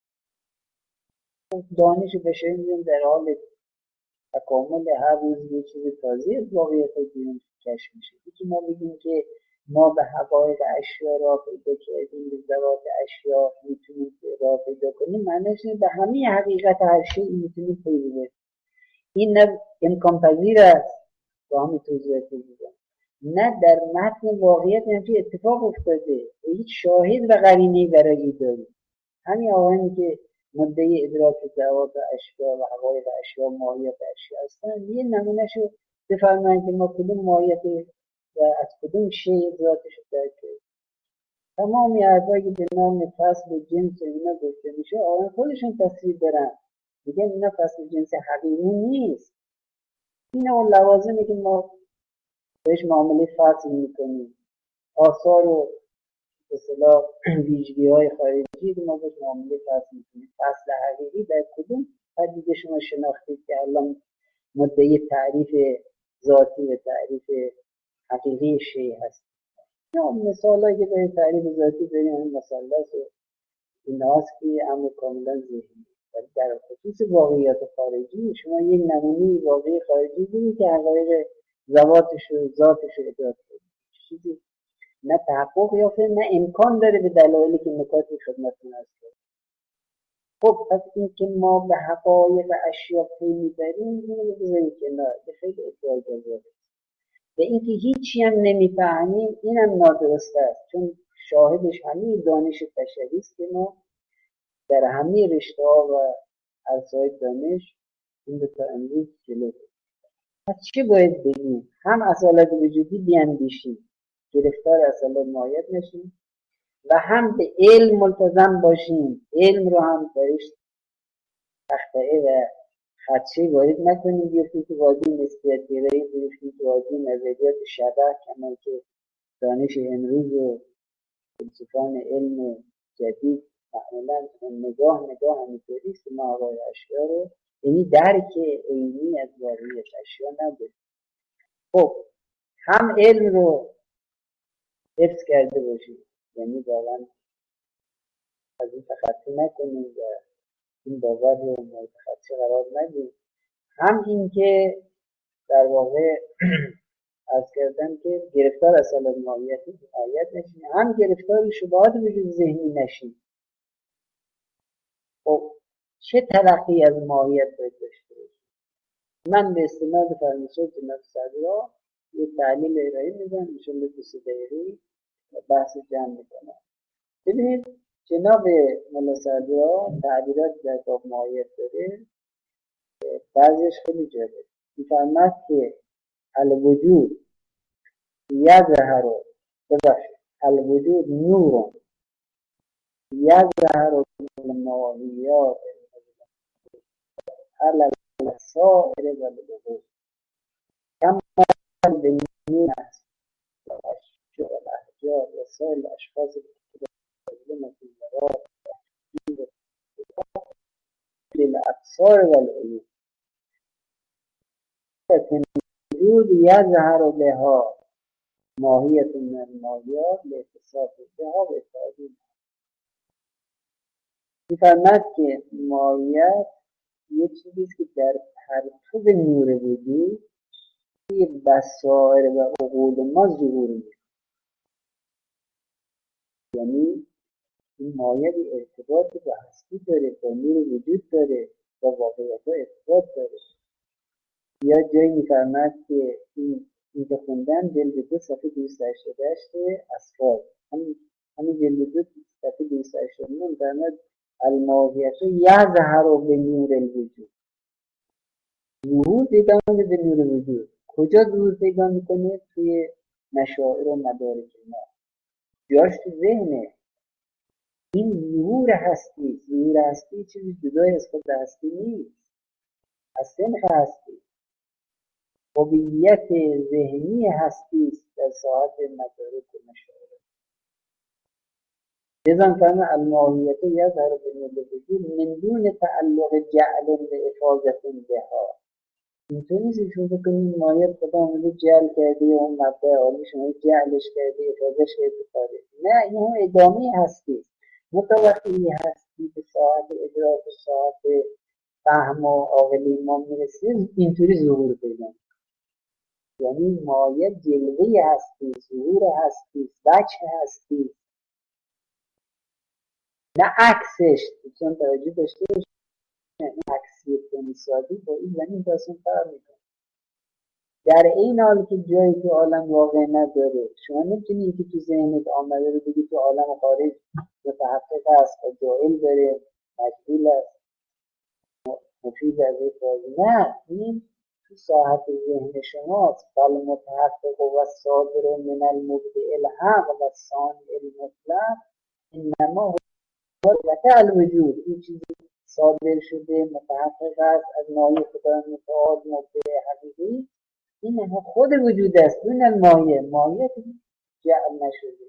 دانش بشری میدون در حال تکامل، هر روز یه چیز تازه از واقعیت بیرون کشف میشه. یکی ما بگیم که ما به حقایق اشیا راه پیدا کردیم، به ذوات اشیا میتونیم راه پیدا کنیم، معنیش اینه به همه حقیقت هر شیء میتونیم پی ببریم. این نه امکان پذیر است، با همین توضیحات دیدم، نه در متن واقعیت همچین اتفاق افتاده، هیچ شاهد و قرینه‌ای برای داریم. همین آقایانی که مدعی ادراک ذوات اشیا و حقایق اشیا، ماهیت اشیا هستن، یه نمونهشو بفرمایید که ما کدوم ماهیت و از کدوم شیء ذاتش رو درک کردیم. تمامی حرفایی که به نام فصل جنس اینا گفته میشه آقایان خودشون تصویر دارن، میگن اینا فصل جنس حقیقی نیست، این اون لوازمی که ما بهش معامله فصل میکنیم، آثار و به اصطلاح ویژگی‌های خارجی که ما بهش معامله فصل میکنیم. فصل حقیقی در کدوم پدیده شما شناختید که الان مدعی تعریف ذاتی و تعریف حقیقی شیء هست؟ یا مثالایی که برای تعریف ذاتی بریم همین مثلث و ایناست که امر کاملا ذهنی، ولی در خصوص واقعیات خارجی شما یک نمونه واقعی خارجی ببینید که حقایق ذواتش و ذاتش رو ادراک کنید، چیزی نه تحقق یافته نه امکان داره به دلایلی که نکاتی خدمتتون هست. خب پس این که ما به حقایق اشیا پی میبریم اینو رو بذاریم کنار، به خیلی ادعای جذابه. و اینکه هیچی هم نمیفهمیم اینم نادرست است، چون شاهدش همه دانش بشری است که ما در همه رشته ها و عرصه‌های دانش این رو تا امروز جلو بریم. پس چه باید بگیم؟ هم اصالت وجودی بیاندیشیم، گرفتار اصالت ماهیت نشیم، و هم به علم ملتزم باشیم، علم رو هم درش تخته‌ای و خدشه‌ای وارد نکنیم، بیفتیم که وادی نسبیت گرایی، بیفتیم که وادی نظریات شبح، کما که دانش امروز و فیلسوفان علم جدید معمولا نگاه همینطوری است که ما حقایق اشیا رو، یعنی درک عینی از واقعیت اشیا نداریم. خب هم علم رو حفظ کرده باشیم، یعنی واقعا از این تخطی نکنیم و این باور رو مورد خدشه قرار ندیم، هم این که در واقع از کردن که گرفتار اصالت ماهیت نشیم، هم گرفتار شبهات وجود ذهنی نشیم. خب چه تلقی از ماهیت باید داشته باشیم؟ من به استناد فرمایشات جناب صدرا یه تعلیل ارائه میدم، انشالله 2 دقیقه بحث جمع میکنم. ببینید جناب مولا صدرا تعبیرات در باب ماهیت داره، بعضیش خیلی جالب. میفرماد که الوجود یظهر، ببخشید، الوجود نور یظهر بالماهیات علی السائر و الوجود کما بالنور است و الاحجار و سائر الاشخاص المتکلمة فی الورای للابصار و العیون الوجود یظهر بها ماهیت من الماهیات لاتصاف بها و اتحادی. می‌فرماید که ماهیت یه چیزیست که در پرتو نور وجود توی بصائر و عقول ما ظهور می‌کنه. یعنی این ماهیت ارتباط با هستی داره، با نور وجود داره، با واقعیت ها ارتباط داره. یا جایی می‌فرماید که این که خوندن جلد 2 صفحه 288 اصفار، همین همین جلد 2 صفحه 289 فرمود الماهیت یظهر بنور الوجود. ظهور پیدا میکنه به نور وجود. کجا ظهور پیدا میکنه؟ توی مشاعر و مدارک ما، جاش تو ذهنه. این ظهور هستی، ظهور هستی چیزی جدای از خود هستی نیست، از سنخ هستی. هویت ذهنی هستی است در ساعت مدارک و مشاعر. لذا فرمود الماهیت یظهر بنور الوجود من دون تعلق جعل بافاضة بها. اینطور نیست شما بکنید ماهیت خدا آمده جعل کرده یا اون مبدع عالی شما جعلش کرده افاضهش کرده خارج. نه، این هم ادامه هستی. مطمئن وقتی این هستی به ساعت ادراک و ساعت فهم و عاقل ما میرسه اینطوری ظهور پیدا میکنه. یعنی ماهیت جلوه هستی، ظهور هستی، وجه هستی، نه عکسش. چون توجه داشته باشید این عکسی تنیسازی با این زمین داستان فرق میکنه. در این حال که جایی تو عالم واقع نداره، شما نمیتونی که تو ذهنت آمده رو بگی تو عالم خارج متحقق است و جائل داره، مجهول است، مفید از این بازی. نه، این تو ساحت ذهن شماست. بل متحقق و صادر من المبدع الحق و ثانی المطلق انما هو الوجود. این چیزی صادر شده متحقق است از مایه خدا متعال مبدع حقیقی، این خود وجود است. دون المایه، مایه جعل نشده.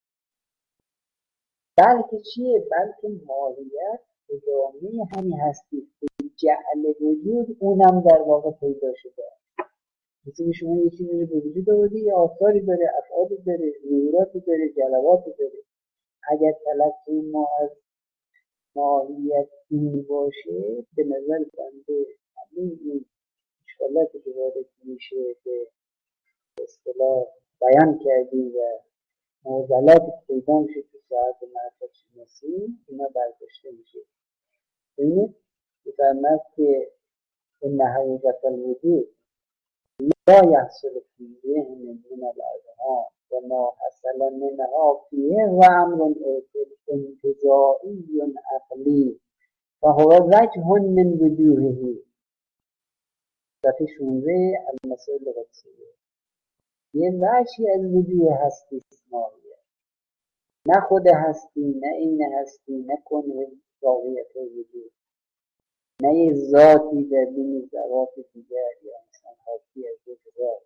بلکه چیه؟ بلکه ماهیت ادامه همین هستی. جعل وجود اونم در واقع پیدا شده. مثل شما یه چیزی رو به وجود آوردی، یه آثاری داره، افعالی داره، ظهوراتی داره، جلواتی داره. اگر تلقی ما از ماهیت این باشه، به نظر بنده همین این اشکالاتی که وارد میشه به اصطلاح بیان کردیم و معضلاتی که پیدا میشه تو ساعت معرفت شناسی، اینا برداشته میشه. ببینید بفرمد که ان حقیقت الوجود لا یحصل فی ذهن من الاذهان و ما حصل منها فیه و امر انتزاعی عقلی فهو وجه من وجوهه. صفحه 16 المسائل القدسیه. یه وجهی از وجوه هستی ماهیه، نه خود هستی، نه این هستی، نه کنه واقعیت وجود، نه یه ذاتی در بین ذوات دیگر یا مثلا حاکی از یک ذات.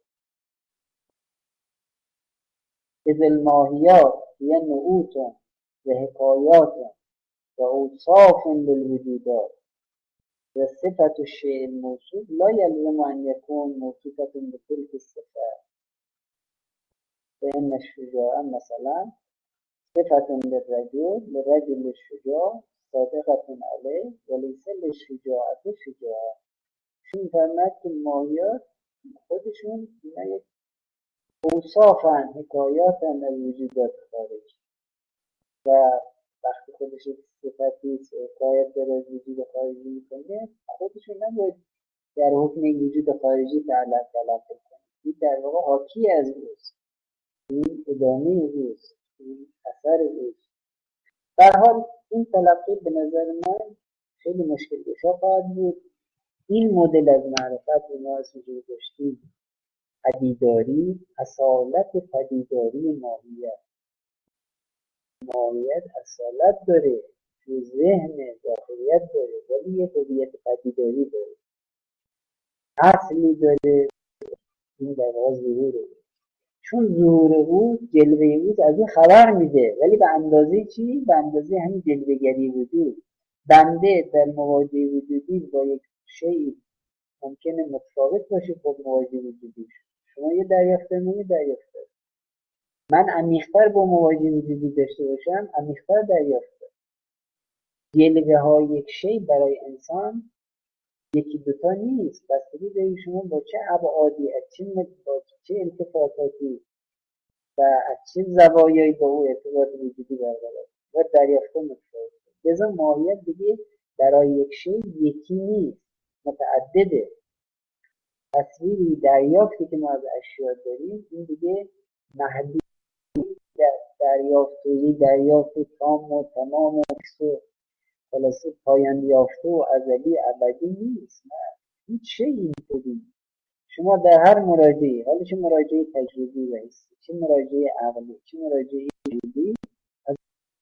اذ الماهیات هی نعوت و حکایات و اوصاف للوجودات و صفت الشیء الموصوف لا یلزم ان یکون موصوفة بتلک الصفات. فإن الشجاع مثلا صفة للرجل الشجاع صادقة عليه وليس للشجاعة شجاعة. چون فرمد که ماهیات خودشون اینا یک اوصافن، حکایاتن از وجودات خارج و وقتی خودش صفتی حکایت داره از وجود خارجی میکنه، خودشون نباید در حکم این وجود خارجی تعلق کنه. این در واقع حاکی از اوست، این ادامه اوست، این اثر اوست. در حال این تلقی به نظر من خیلی مشکل گشا خواهد بود. این مدل از معرفت رو ما از وجود داشتیم، پدیداری، اصالت پدیداری ماهیت. ماهیت اصالت داره، تو ذهن داخلیت داره، ولی یه هویت پدیداری داره، اصلی داره. این در واقع ظهوره. چون ظهور او، جلوه او از این خبر میده، ولی به اندازه چی؟ به اندازه همین جلوه‌گری وجود. بنده در مواجهه وجودی با یک شیء ممکنه متفاوت باشه با مواجهه وجودی. شما یه دریافته من دریافته، من عمیق‌تر با مواجهه وجودی داشته باشم، عمیق‌تر دریافته. جلوه های یک شیء برای انسان یکی دوتا نیست، بستگی دارید شما با چه ابعادی، از چه التفاتاتی و از چه زوایایی با او ارتباط وجودی برقرار و دریافته متفاوت. لذا ماهیت دیگه برای یک شیء یکی نیست، متعدده. تصویری دریافتی که ما از اشیا داریم این دیگه محدود دریافت تام و تمام و خلاصه پایان یافته و ازلی ابدی نیست. نه، هیچ شی اینطوری. شما در هر مراجعه، حالا چه مراجعه تجربی و حسی، چه مراجعه عقلی، چه مراجعه وجودی، از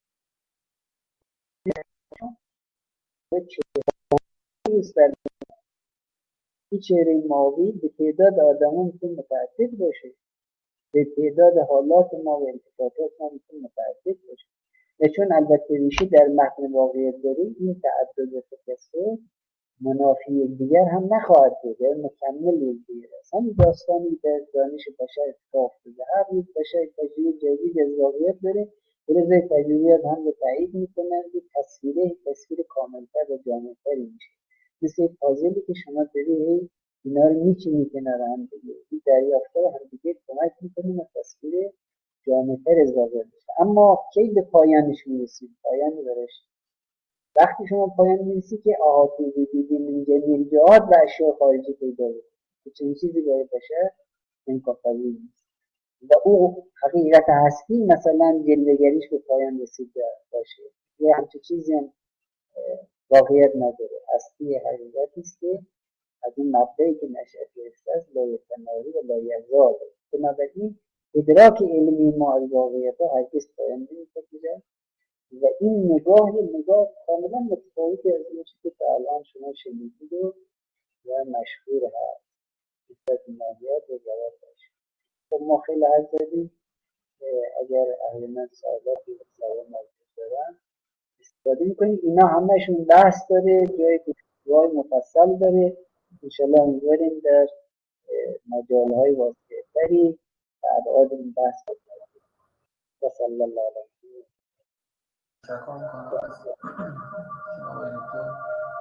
چهره این چهره ماوی به تعداد آدمان میتونه متعدد باشه، به تعداد حالات ما و انتفاضات ما میتونه متعدد باشه. و چون البته ریشه در متن واقعیت داره، این تعدد و تکثر منافی دیگر هم نخواهد بود، مکمل یکدیگر است. همین داستانی در دانش بشر اتفاق افتاده. هر روز بشر تجربه جدید از واقعیت داره، ولذا تجربیات هم رو تایید میکنند که تصویر کاملتر و جامعتری میشه. مثل پازلی که شما داری اینا رو میچینی کنار هم دیگه، این دریافت‌ها هم دیگه کمک میکنیم و تصویر جامعتر از واقعیت میشه. اما کی به پایانش میرسید؟ پایانی براش وقتی شما پایان می‌رسید که احاطه وجودی من جمیع جهات و اشیاء خارجی پیدا بود که چنین چیزی برای بشر امکان‌پذیر نیست و او حقیقت هستی مثلا جلوه‌گریش به پایان رسیده باشه. یه همچین چیزی هم واقعیت نداره. هستی حقیقتی است که از این مبدأی که نشأت گرفته است لایتناهی و لایزال. بنابراین ادراک علمی ما از واقعیت‌ها هرگز پایان نمی‌پذیرد و این نگاه کاملا متفاوتی از اون چیزی که تا الان شما شنیدید و مشهور هست نسبت ماهیت و جواب داشت. خب ما خیلی حرف زدیم. اگر اهل سوالاتی و سوال موجود دارن استفاده میکنید. اینا همهشون بحث داره، جای گفتگوهای مفصل داره. انشالله امیدواریم در مجالهای واسع‌تری ابعاد این بحث بکنیم. و صلی الله علیه تشکر میکنم از جناب دکتر.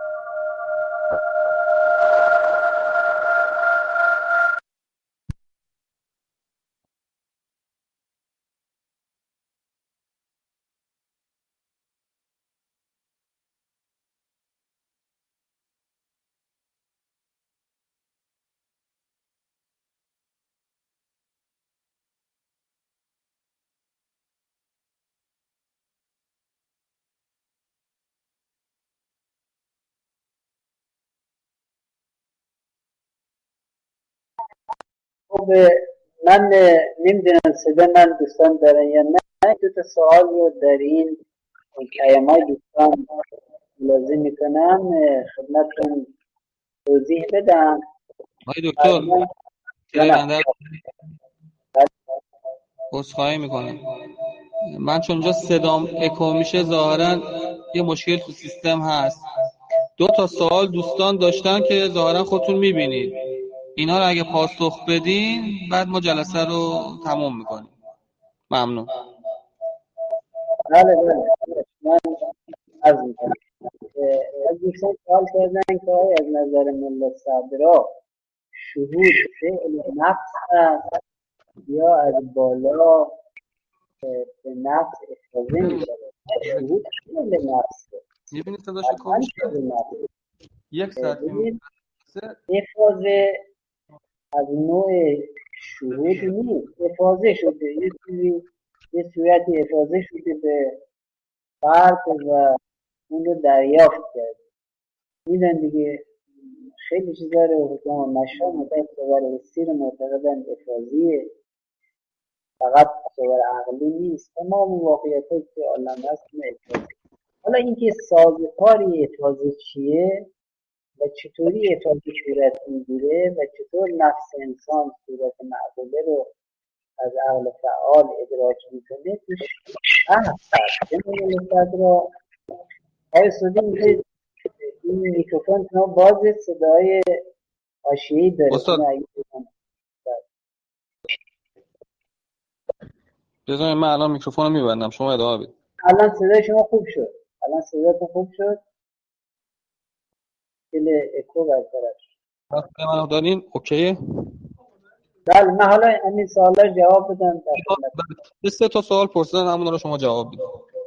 خب من نمیدونم صدا من دوستان دارن یا نه. دو تا سوال رو در این پیام‌های دوستان لازم میکنم خدمتتون توضیح بدم. آقای دکتر بنده عذرخواهی میکنم. من چون اینجا صدام اکو میشه ظاهرا یه مشکل تو سیستم هست. دو تا سوال دوستان داشتن که ظاهرا خودتون میبینید. اینا رو اگه پاسخ بدین بعد ما جلسه رو تموم میکنیم. ممنون. بله من عرض میکنم از دوستان سوال کردن که از نظر ملا صدرا شهود فعل نفس است یا از بالا به نفس افاظه میشه. شهود فعل نفس میبینید صداش اکو میشه؟ یک ساعت افاظه از نوع شهود نیست. افاظه شده یه چیزی، یه صورتی افاظه شده به فرد و اون رو دریافت کرد. میدن دیگه خیلی چیزا رو حکام مشهور معتبر سیر معتقدن افاظیه، فقط صور عقلی نیست. تمام واقعیت که عالم هست افاظی. حالا اینکه سازوکاری افاظه چیه و چطوری افاظه صورت میگیره و چطور نفس انسان صورت معقوله رو از عقل فعال ادراک میکنه توش بحث هست. جنبه صدرا آقای سودی میگه این میکروفون شما باز صدای حاشیه‌ای داره. استاد بذارید من الان میکروفون رو میبندم، شما ادامه بدید. الان صدای شما خوب شد. الان صداتون خوب شد. دل اکو برطرف شد. وقتی منو دارین اوکیه؟ بله من حالا همین سوالا جواب بدم. سه تا سوال پرسیدن همون رو شما جواب بدید.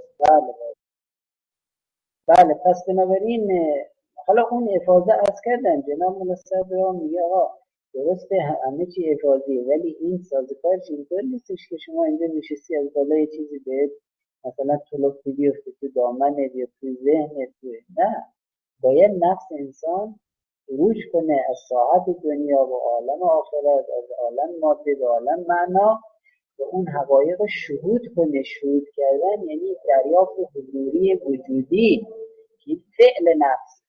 بله پس بنابراین حالا اون افاظه از کردن جناب ملا صدرا میگه آقا درسته همه چی افاضیه، ولی این سازوکارش اینطور نیستش که شما اینجا نشستی از بالا یه چیزی بهت مثلا طلوع بیفته تو دامنت یا تو ذهنت. نه، باید نفس انسان خروج کنه از ساعت دنیا و عالم آخرت، از عالم ماده به عالم معنا و اون حقایق رو شهود کنه. شهود کردن یعنی دریافت حضوری وجودی که فعل نفس.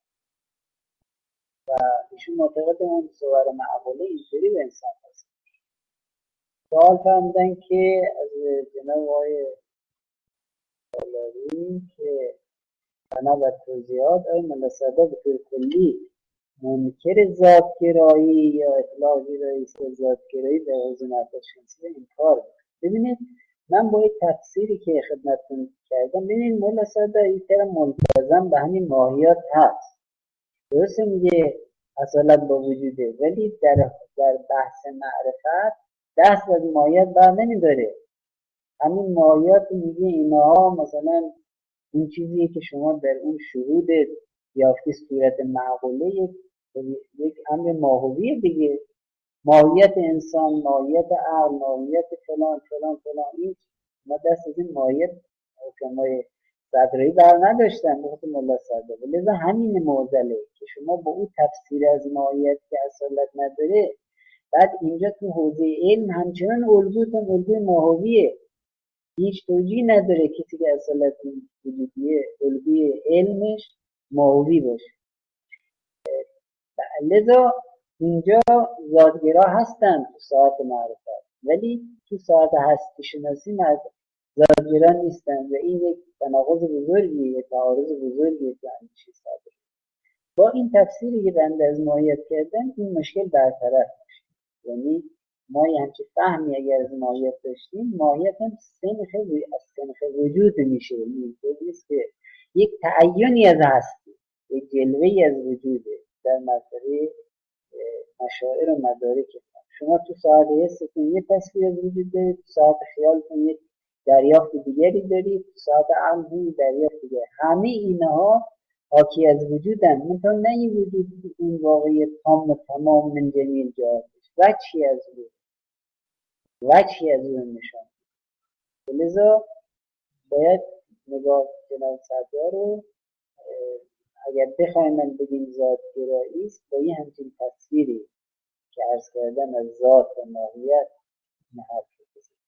ایشون معتقد اون صور معقوله اینطوری به انسان هست. سوال فرمودن که از جناب آقای سالاری که بنا بر توضیحات آقای ملا صادق به طور کلی منکر ذاتگرایی یا اطلاق گرایی و ذاتگرایی در حوزه نفس شناسی انکار می‌کنه. ببینید من با یک تفسیری که خدمتتون کردم، ببینید ملا صادق این طرح ملتزم به همین ماهیات هست، درسته میگه اصالت با وجوده، ولی در بحث معرفت دست از ماهیت بر نمیداره. همین ماهیات میگه اینها مثلا این چیزی که شما در اون شهود یافتی صورت معقوله یک امر ماهویه دیگه. ماهیت انسان، ماهیت عقل، ماهیت فلان فلان فلان، این ما دست از این ماهیت حکمای صدرایی بر نداشتن به خاطر ملا صادق. لذا همین معضله که شما با اون تفسیر از ماهیت که اصالت نداره، بعد اینجا تو حوزه علم همچنان الگوتون الگوی ماهویه، هیچ توجیه نداره کسی که اصالت وجودیه الگوی علمش ماهوی باشه. لذا اینجا ذاتگرا هستن تو ساعت معرفت، ولی تو ساعت هستی شناسی ذاتگرا نیستن و این یک تناقض بزرگیه، یک تعارض بزرگیه که همین چیز صادره. با این تفسیری که بنده از ماهیت کردن این مشکل برطرف میشه. یعنی ما یه همچه فهمی اگر از ماهیت داشتیم، ماهیت هم از سنخ وجود میشه. اینطور نیست که یک تعینی از هستی، یک جلوه‌ای از وجوده در مرتبه مشاعر و مدارک. شما تو ساعت حستون یه تصویر از وجود دارید، تو ساعت خیالتون یک دریافت دیگری دارید، تو ساعت عقل دریافت دیگری. همه اینها حاکی از وجودن، منتها نه این وجود این واقعیت تام و تمام من جمیل جهاتش، وجهی از اون نشان. لذا باید نگاه جناب صدر رو اگر بخوایم من بگیم ذاتگرایی است، با یه همچین تصویری که عرض کردن از ذات و ماهیت نهار بزنیم.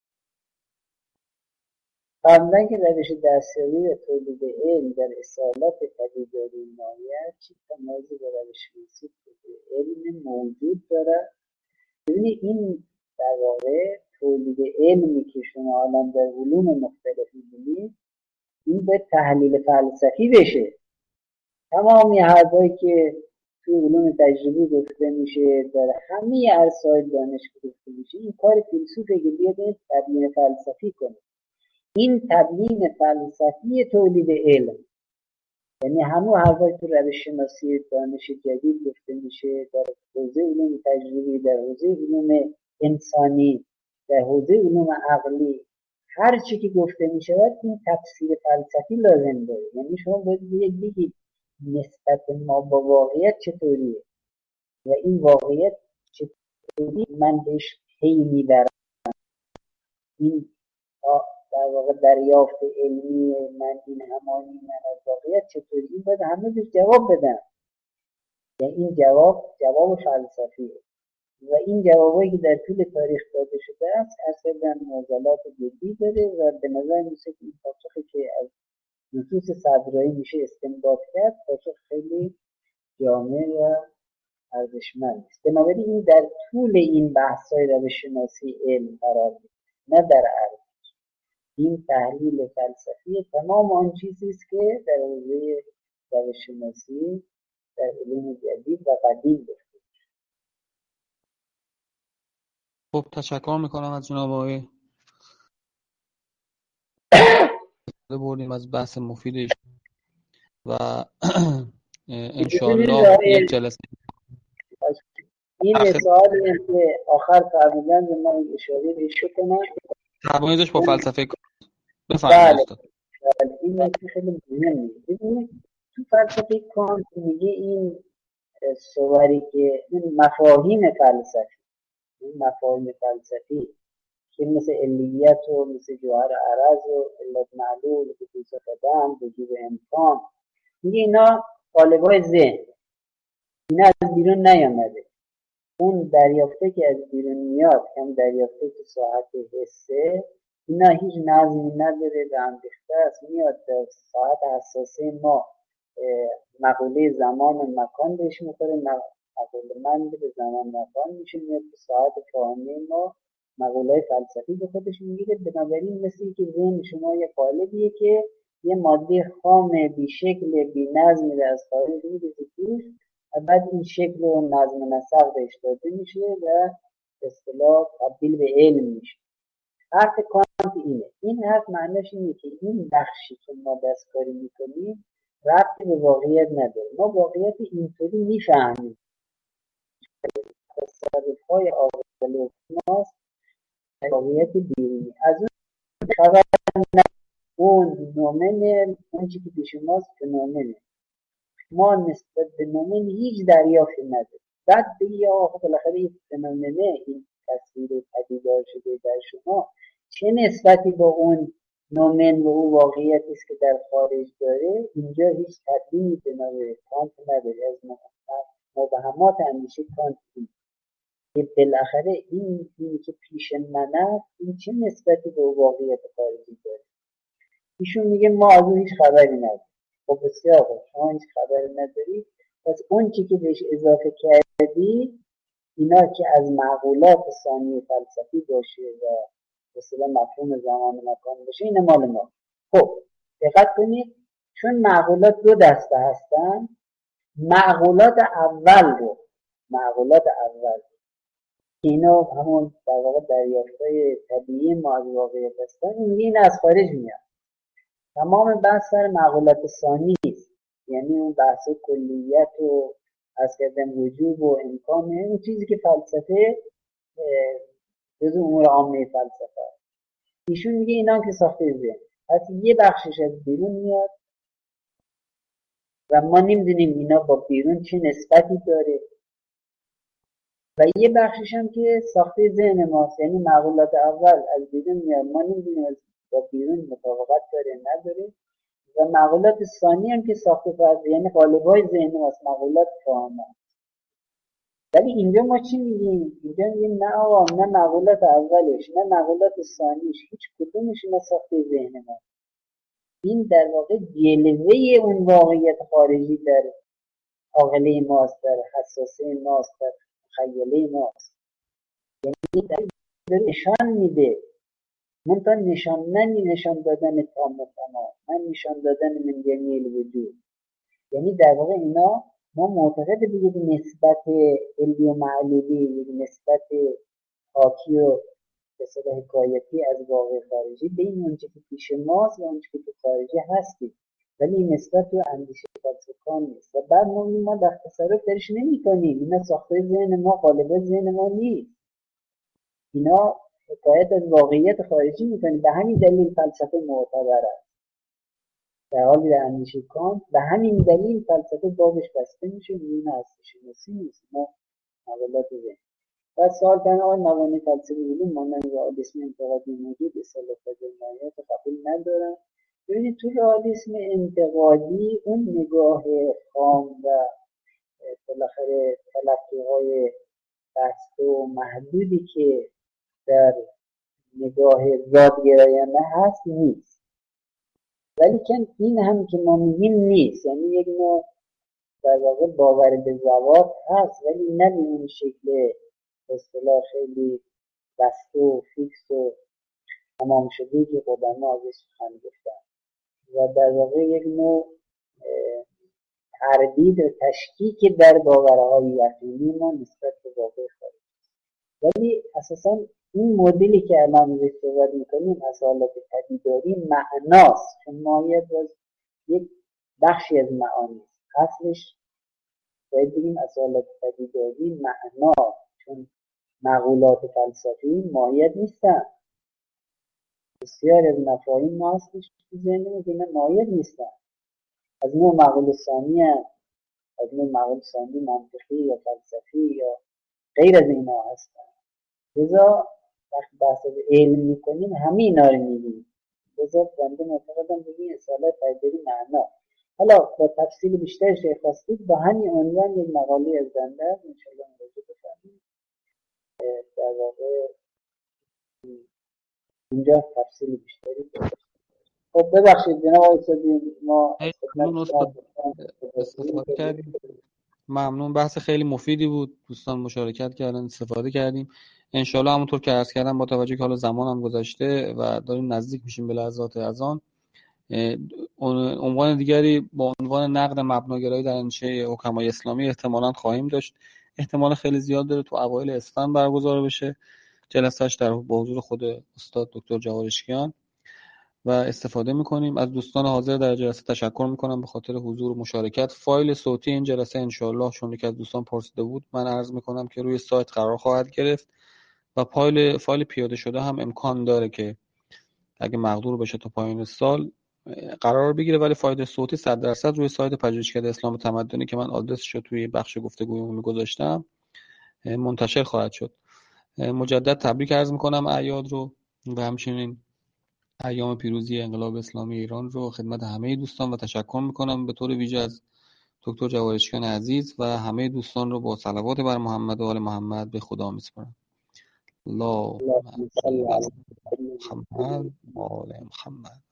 فرمودن که روش دستیابی و تولید علم در اصالت پدیداری ماهیت چه تمایزی با روش شناسی علم موجود دارد. ببینید این در واقع تولید علمی که شما الان در علوم مختلف می‌بینید، این به تحلیل فلسفی بشه. تمامی حرفایی که توی علوم تجربی گفته میشه، در همه عرصه‌های دانش گفته میشه، این کار فیلسوفه که بیاد تبیین فلسفی کنه. این تبیین فلسفی تولید علم، یعنی همون حرفایی تو روش شناسی دانش جدید گفته میشه، در حوزه علوم تجربی، در حوزه علوم انسانی، در حوزه علوم عقلی، هر چی که گفته میشه این تفسیر فلسفی لازم داره. یعنی شما باید بگید نسبت ما با واقعیت چطوریه و این واقعیت چطوری من بهش پی میبرم. این در واقع دریافت علمی من، این همانی من از واقعیت چطوری، این باید همه بهش جواب بدن. یعنی این جواب فلسفیه و این جوابایی که در طول تاریخ داده شده است اصلا معضلات جدی داره و به نظر میسه که این پاسخی که از نصوص صدرایی میشه استنباط کرد پاسخ خیلی جامع و ارزشمند است. بنابراین این در طول این بحث‌های روش شناسی علم قرار میگیره، نه در عرض. این تحلیل فلسفی تمام آن چیزی است که در حوزه روش شناسی در علوم جدید و قدیم گفته میشه. خب تشکر میکنم از جناب آقای بردیم از بحث مفیدش و انشالله یک جلسه این سوالی که آخر فرمودن به من اشاره بهش کنم تمایزش با فلسفه بفرمایید استاد. این نکته خیلی مهمه. ببینید تو فلسفه کانت میگه این صوری که این مفاهیم فلسفی که مثل علیت و مثل جوهر عرض و علت معلول، خصوص قدم، وجود امکان، میگه اینا قالب‌های ذهن، اینا از بیرون نیامده. اون دریافته که از بیرون میاد، هم دریافته که ساعت حسه، اینا هیچ نظمی نداره و هم ریخته است، میاد در ساعت حساسه ما مقوله زمان و مکان بهش میخوره، مقوله من به زمان مکان میشه، میاد به ساعت فاهمه ما مقوله فلسفی به خودش میگیره. بنابراین مثل که ذهن شما یه قالبیه که یه ماده خام بی شکل بی نظمی از خارج میریزه توش و بعد این شکل و نظم و نسق بهش داده میشه و به اصطلاح تبدیل به علم میشه. حرف کانت اینه. این حرف معنیش اینه که این بخشی که ما دستکاری میکنیم ربطی به واقعیت نداره. ما واقعیت اینطوری میفهمیم. تصرف‌های عاقل ماست واقعیت بیرونی. از اون خبر اون نومنه، اون چی که پیش ماست فنومنه. ما نسبت به نومن هیچ دریافتی نداریم. بعد بگی آقا بالاخره این فنومنه، این تصویر پدیدار شده در شما چه نسبتی با اون نومن و اون واقعیتی است که در خارج داره؟ اینجا هیچ تبدیلی به کانت نداره. از مبهمات اندیشه کانت که بالاخره این که پیش من است، این چه نسبتی به واقعیت خارجی داره؟ ایشون میگه ما از اون هیچ خبری نداریم. خب بسیار خوب، شما هیچ خبری نداری، پس اون چی که بهش اضافه کردی، اینا که از معقولات ثانی فلسفی باشه و مثلا مفهوم زمان و مکان باشه، این مال ما. خب دقت کنید، چون معقولات دو دسته هستن، معقولات اول اینا همون در واقع دریافتای طبیعی ما از واقعیت هستن، این از خارج میاد. تمام بحث سر معقولات ثانی است، یعنی اون بحث کلیت و از کردن وجود و امکانه، اون چیزی که فلسفه جزو امور عامه فلسفه. ایشون میگه اینا که ساخته ذهن، پس یه بخشش از بیرون میاد و ما نمیدونیم اینا با بیرون چه نسبتی داره، و یه بخشش هم که ساخته ذهن ماست، یعنی معقولات اول از بیرون میاد، ما نمیدونیم با بیرون مطابقت داره نداره، و معقولات ثانی هم که ساخته فرد، یعنی قالب‌های ذهن ماست، معقولات فاهمه. ولی اینجا ما چی میگیم؟ اینجا میگیم نه آقا، نه معقولات اولش نه معقولات ثانیش، هیچ کدومش نه ساخته ذهن ما. این در واقع جلوه اون واقعیت خارجی در عاقله ماست، در حساسه ماست، در خیاله ماست. یعنی در نشان میده، منتها نشان دادن تام تمام، من نشان دادن من جمیل وجود. یعنی در واقع اینا ما معتقد به یک نسبت علمی و معلولی، یک نسبت حاکی و بسیار حکایتی از واقع خارجی بین اونچه که پیش ماست و اونچه که تو خارجی هستی، ولی این نسبت رو اندیشه فلسفان نیست. و بعد ما در تصرف درش نمی کنیم. اینا ساخته ذهن ما، قالب ذهن ما نیست، اینا حکایت از واقعیت خارجی میکنیم. به همین دلیل فلسفه معتبر است در حالی در اندیشه کانت. به همین دلیل فلسفه بابش بسته میشه، این هستی شناسی نیست، ما مقالات ذهن. و سوال کنه آقای موانع فلسفی بودیم مانند رئالیسم انتقادی موجود اصالت مایات قبول ندارن. ببینید تو رئالیسم انتقادی اون نگاه خام و بالاخره تلقی‌های بسته و محدودی که در نگاه ذات‌گرایانه هست نیست، ولی که این هم که ما میگیم نیست، یعنی یک نوع در واقع باور به ذوات هست، ولی نه به اون شکل اصطلاح خیلی بسته و فیکس و تمام شده‌ای که قدما ازش سخن گفتن، و در واقع یک نوع تردید و تشکیک در باورهای یقینی ما نسبت به واقع خارجی. ولی اساسا این مدلی که الان روش صحبت میکنیم اصالت پدیداری معناست، چون مایه باز یک بخشی از معانی است. اصلش باید بگیم اصالت پدیداری معنا، چون مقولات فلسفی مایه نیستن. بسیار از مفاهیم ما هستش که ذهنمون که مایه نیستن، از نوع مقول ثانی هم از این مقاله سنی منطقی یا فلسفی یا غیر از اینا هستن. لذا وقتی بحث علم میکنیم همه اینا رو میگیم. لذا بنده معتقدم بگیم اصالت تعبیری معنا. حالا با تفصیل بیشتر شیخ خواستید با همین عنوان یک مقاله از بنده هست انشاءالله موضوع بفهمید. در واقع اینجا تفصیل بیشتری داریم. خب ببخشید جناب آقای استادی ما استفاده کردیم. ممنون، بحث خیلی مفیدی بود، دوستان مشارکت کردن، استفاده کردیم. انشالله همونطور که عرض کردم با توجه که حالا زمان هم گذشته و داریم نزدیک میشیم به لحظات اذان، عنوان دیگری با عنوان نقد مبناگرایی در اندیشه حکمای اسلامی احتمالاً خواهیم داشت. احتمال خیلی زیاد داره تو اوایل اسفند برگزار بشه. جلسه‌اش با حضور خود استاد دکتر جوارشکیان و استفاده میکنیم. از دوستان حاضر در جلسه تشکر میکنم به خاطر حضور و مشارکت. فایل صوتی این جلسه انشاءالله چون که از دوستان پرسیده بود من عرض میکنم که روی سایت قرار خواهد گرفت و فایل پیاده شده هم امکان داره که اگه مقدور بشه تا پایان سال قرار بگیره، ولی فایل صوتی 100% روی سایت پژوهشکده اسلام تمدنی که من آدرسش رو توی بخش گفتگوی عمومی گذاشتم منتشر خواهد شد. مجدد تبریک عرض میکنم اعیاد رو و همچنین ایام پیروزی انقلاب اسلامی ایران رو خدمت همه دوستان و تشکر میکنم به طور ویژه از دکتر جوارشکیان عزیز و همه دوستان رو با صلوات بر محمد و آل محمد به خدا میسپارم. اللهم صل علی محمد و آل محمد.